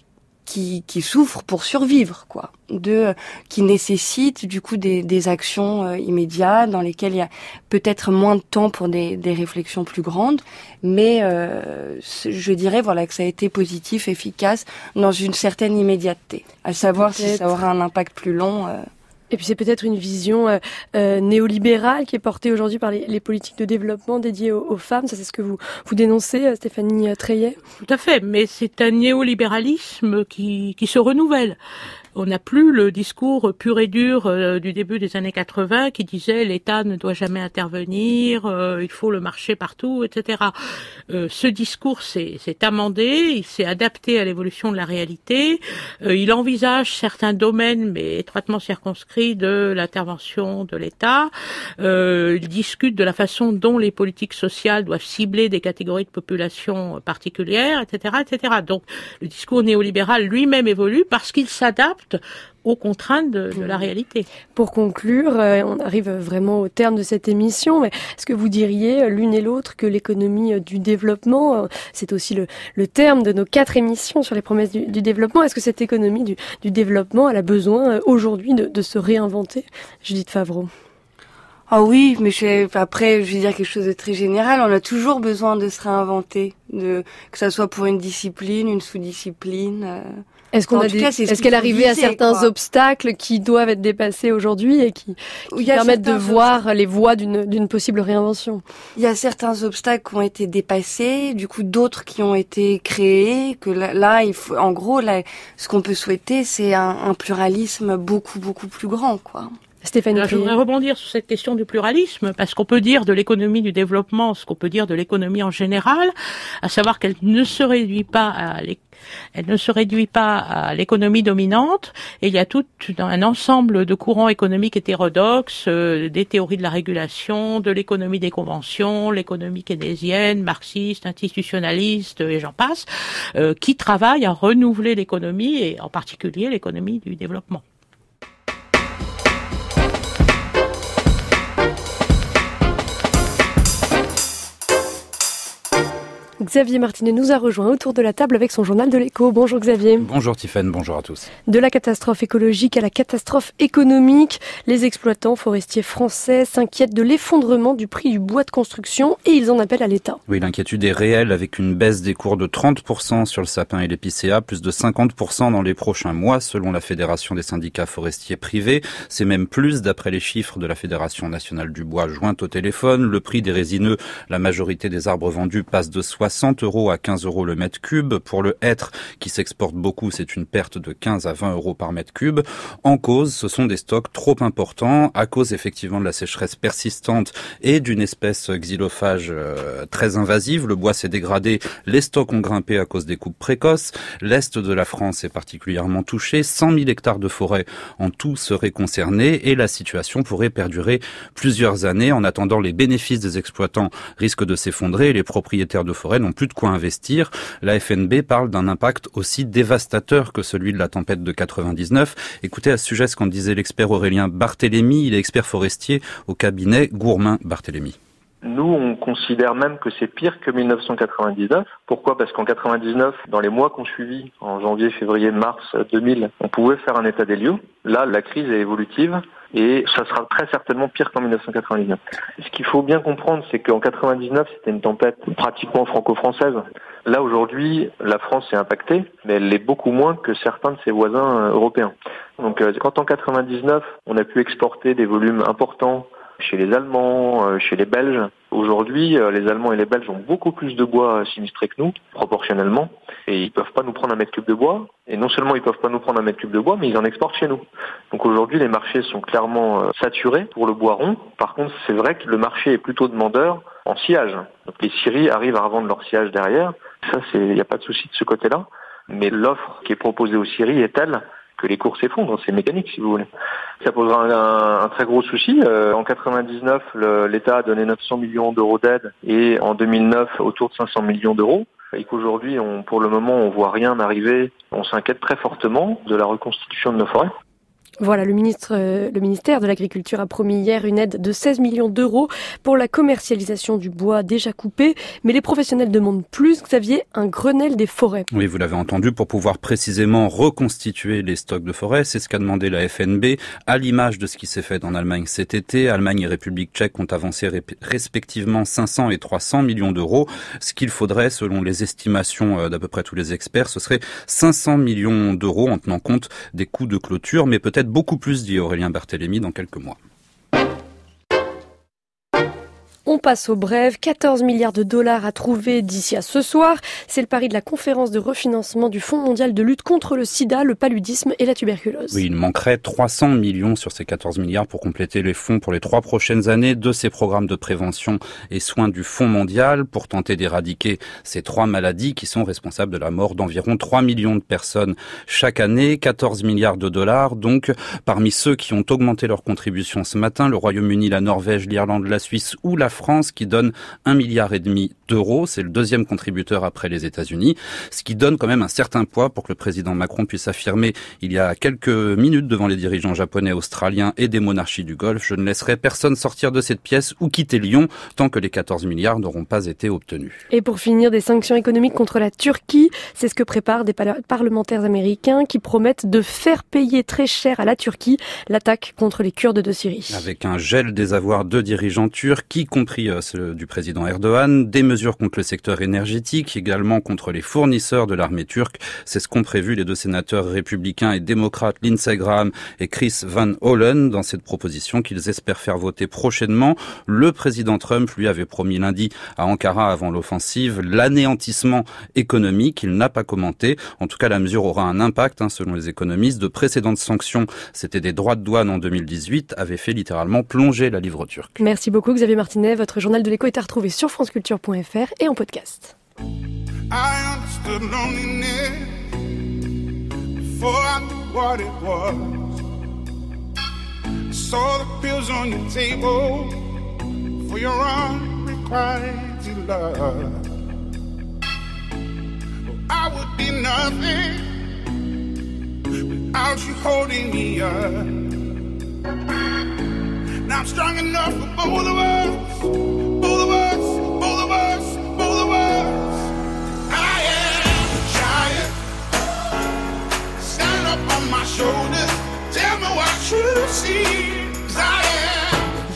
qui qui souffrent pour survivre, quoi, de qui nécessitent du coup des des actions euh, immédiates dans lesquelles il y a peut-être moins de temps pour des des réflexions plus grandes, mais euh, je dirais voilà que ça a été positif, efficace dans une certaine immédiateté. À savoir peut-être si ça aura un impact plus long. Euh, Et puis c'est peut-être une vision euh, euh, néolibérale qui est portée aujourd'hui par les, les politiques de développement dédiées aux, aux femmes. Ça, c'est ce que vous vous dénoncez, Stéphanie Treillet. Tout à fait, mais c'est un néolibéralisme qui qui se renouvelle. On n'a plus le discours pur et dur euh, du début des années quatre-vingts qui disait l'État ne doit jamais intervenir, euh, il faut le marché partout, et cetera. Euh, ce discours s'est, s'est amendé, il s'est adapté à l'évolution de la réalité. Euh, il envisage certains domaines, mais étroitement circonscrits, de l'intervention de l'État. Euh, il discute de la façon dont les politiques sociales doivent cibler des catégories de population particulières, et cetera, et cetera. Donc le discours néolibéral lui-même évolue parce qu'il s'adapte aux contraintes de, de la réalité. Pour conclure, euh, on arrive vraiment au terme de cette émission, mais est-ce que vous diriez l'une et l'autre que l'économie du développement, euh, c'est aussi le, le terme de nos quatre émissions sur les promesses du, du développement, est-ce que cette économie du, du développement, elle a besoin euh, aujourd'hui de, de se réinventer? Judith Favreau. Ah oui, mais je, après, je vais dire quelque chose de très général. On a toujours besoin de se réinventer, de que ça soit pour une discipline, une sous-discipline. Euh... Est-ce qu'on a des, cas, est-ce qu'elle est arrivée à certains quoi. obstacles qui doivent être dépassés aujourd'hui et qui, qui permettent de voir obstacles. les voies d'une, d'une possible réinvention? Il y a certains obstacles qui ont été dépassés, du coup d'autres qui ont été créés. Que là, là il faut, en gros, là, ce qu'on peut souhaiter, c'est un, un pluralisme beaucoup beaucoup plus grand, quoi. Stéphanie Alors, je voudrais rebondir sur cette question du pluralisme, parce qu'on peut dire de l'économie du développement ce qu'on peut dire de l'économie en général, à savoir qu'elle ne se réduit pas à l'économie. Elle ne se réduit pas à l'économie dominante, et il y a tout un ensemble de courants économiques hétérodoxes, euh, des théories de la régulation, de l'économie des conventions, l'économie keynésienne, marxiste, institutionnaliste, et j'en passe, euh, qui travaillent à renouveler l'économie, et en particulier l'économie du développement. Xavier Martinet nous a rejoint autour de la table avec son journal de l'écho. Bonjour Xavier. Bonjour Tiffaine, bonjour à tous. De la catastrophe écologique à la catastrophe économique, les exploitants forestiers français s'inquiètent de l'effondrement du prix du bois de construction et ils en appellent à l'État. Oui, l'inquiétude est réelle avec une baisse des cours de trente pour cent sur le sapin et l'épicéa, plus de cinquante pour cent dans les prochains mois selon la Fédération des syndicats forestiers privés. C'est même plus d'après les chiffres de la Fédération nationale du bois jointe au téléphone. Le prix des résineux, la majorité des arbres vendus passe de soixante euros à quinze euros le mètre cube. Pour le hêtre, qui s'exporte beaucoup, c'est une perte de quinze à vingt euros par mètre cube. En cause, ce sont des stocks trop importants, à cause effectivement de la sécheresse persistante et d'une espèce xylophage euh, très invasive. Le bois s'est dégradé, les stocks ont grimpé à cause des coupes précoces. L'Est de la France est particulièrement touché. cent mille hectares de forêt en tout seraient concernés et la situation pourrait perdurer plusieurs années. En attendant, les bénéfices des exploitants risquent de s'effondrer et les propriétaires de forêt n'ont plus de quoi investir. La F N B parle d'un impact aussi dévastateur que celui de la tempête de quatre-vingt-dix-neuf. Écoutez à ce sujet ce qu'en disait l'expert Aurélien Barthélémy. Il est expert forestier au cabinet Gourmin-Barthélémy. Nous, on considère même que c'est pire que mille neuf cent quatre-vingt-dix-neuf. Pourquoi ? Parce qu'en quatre-vingt-dix-neuf, dans les mois qu'on suivit, en janvier, février, mars deux mille, on pouvait faire un état des lieux. Là, la crise est évolutive et ça sera très certainement pire qu'en mille neuf cent quatre-vingt-dix-neuf. Ce qu'il faut bien comprendre, c'est qu'en quatre-vingt-dix-neuf, c'était une tempête pratiquement franco-française. Là, aujourd'hui, la France est impactée, mais elle l'est beaucoup moins que certains de ses voisins européens. Donc, quand en quatre-vingt-dix-neuf, on a pu exporter des volumes importants chez les Allemands, chez les Belges. Aujourd'hui, les Allemands et les Belges ont beaucoup plus de bois sinistré que nous, proportionnellement, et ils peuvent pas nous prendre un mètre cube de bois. Et non seulement ils peuvent pas nous prendre un mètre cube de bois, mais ils en exportent chez nous. Donc aujourd'hui, les marchés sont clairement saturés pour le bois rond. Par contre, c'est vrai que le marché est plutôt demandeur en sciage. Donc les scieries arrivent à revendre leur sciage derrière. Ça, c'est, il n'y a pas de souci de ce côté-là. Mais l'offre qui est proposée aux scieries est telle que les cours s'effondrent, c'est mécanique si vous voulez. Ça posera un, un, un très gros souci. Euh, en quatre-vingt-dix-neuf, le, l'État a donné neuf cents millions d'euros d'aide et en deux mille neuf, autour de cinq cents millions d'euros. Et qu'aujourd'hui, on, pour le moment, on voit rien arriver. On s'inquiète très fortement de la reconstitution de nos forêts. Voilà, le ministre, euh, le ministère de l'Agriculture a promis hier une aide de seize millions d'euros pour la commercialisation du bois déjà coupé. Mais les professionnels demandent plus, Xavier, un Grenelle des forêts. Oui, vous l'avez entendu, pour pouvoir précisément reconstituer les stocks de forêt. C'est ce qu'a demandé la F N B, à l'image de ce qui s'est fait en Allemagne cet été. Allemagne et République tchèque ont avancé ré- respectivement cinq cents et trois cents millions d'euros. Ce qu'il faudrait, selon les estimations d'à peu près tous les experts, ce serait cinq cents millions d'euros en tenant compte des coûts de clôture, mais peut-être beaucoup plus, dit Aurélien Barthélémy, dans quelques mois. On passe au bref. quatorze milliards de dollars à trouver d'ici à ce soir. C'est le pari de la conférence de refinancement du Fonds mondial de lutte contre le sida, le paludisme et la tuberculose. Oui, il manquerait trois cents millions sur ces quatorze milliards pour compléter les fonds pour les trois prochaines années de ces programmes de prévention et soins du Fonds mondial pour tenter d'éradiquer ces trois maladies qui sont responsables de la mort d'environ trois millions de personnes chaque année. quatorze milliards de dollars. Donc, parmi ceux qui ont augmenté leur contribution ce matin, le Royaume-Uni, la Norvège, l'Irlande, la Suisse ou la France qui donne un milliard et demi d'euros. C'est le deuxième contributeur après les États-Unis, ce qui donne quand même un certain poids pour que le président Macron puisse affirmer il y a quelques minutes devant les dirigeants japonais, australiens et des monarchies du Golfe: je ne laisserai personne sortir de cette pièce ou quitter Lyon tant que les quatorze milliards n'auront pas été obtenus. Et pour finir, des sanctions économiques contre la Turquie, c'est ce que préparent des parlementaires américains qui promettent de faire payer très cher à la Turquie l'attaque contre les Kurdes de Syrie. Avec un gel des avoirs de dirigeants turcs, y compris ceux du président Erdogan, des mesures contre le secteur énergétique, également contre les fournisseurs de l'armée turque. C'est ce qu'ont prévu les deux sénateurs républicains et démocrates Lindsey Graham et Chris Van Hollen dans cette proposition qu'ils espèrent faire voter prochainement. Le président Trump lui avait promis lundi à Ankara avant l'offensive l'anéantissement économique. Il n'a pas commenté. En tout cas, la mesure aura un impact, hein, selon les économistes. De précédentes sanctions, c'était des droits de douane en deux mille dix-huit, avaient fait littéralement plonger la livre turque. Merci beaucoup Xavier Martinet. Votre journal de l'écho est à retrouver sur franceculture point f r et en podcast. I understood loneliness before I knew what it was. I saw the pills on your table for your unrequited love. Well, I would be nothing without you holding me up. Now I'm strong enough for both of us, both of us, both of us, both of us.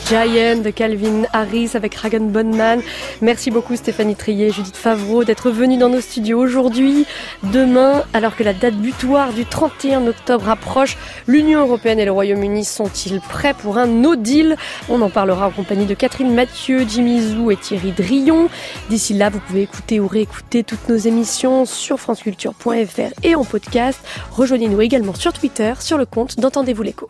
Giant de Calvin Harris avec Ragan Bonman. Merci beaucoup Stéphanie Treillet et Judith Favreau d'être venues dans nos studios aujourd'hui. Demain, alors que la date butoir du trente et un octobre approche, l'Union européenne et le Royaume-Uni sont-ils prêts pour un no deal ? On en parlera en compagnie de Catherine Mathieu, Jimmy Zou et Thierry Drillon. D'ici là, vous pouvez écouter ou réécouter toutes nos émissions sur franceculture point f r et en podcast. Rejoignez-nous également sur Twitter, sur le compte d'Entendez-vous l'écho.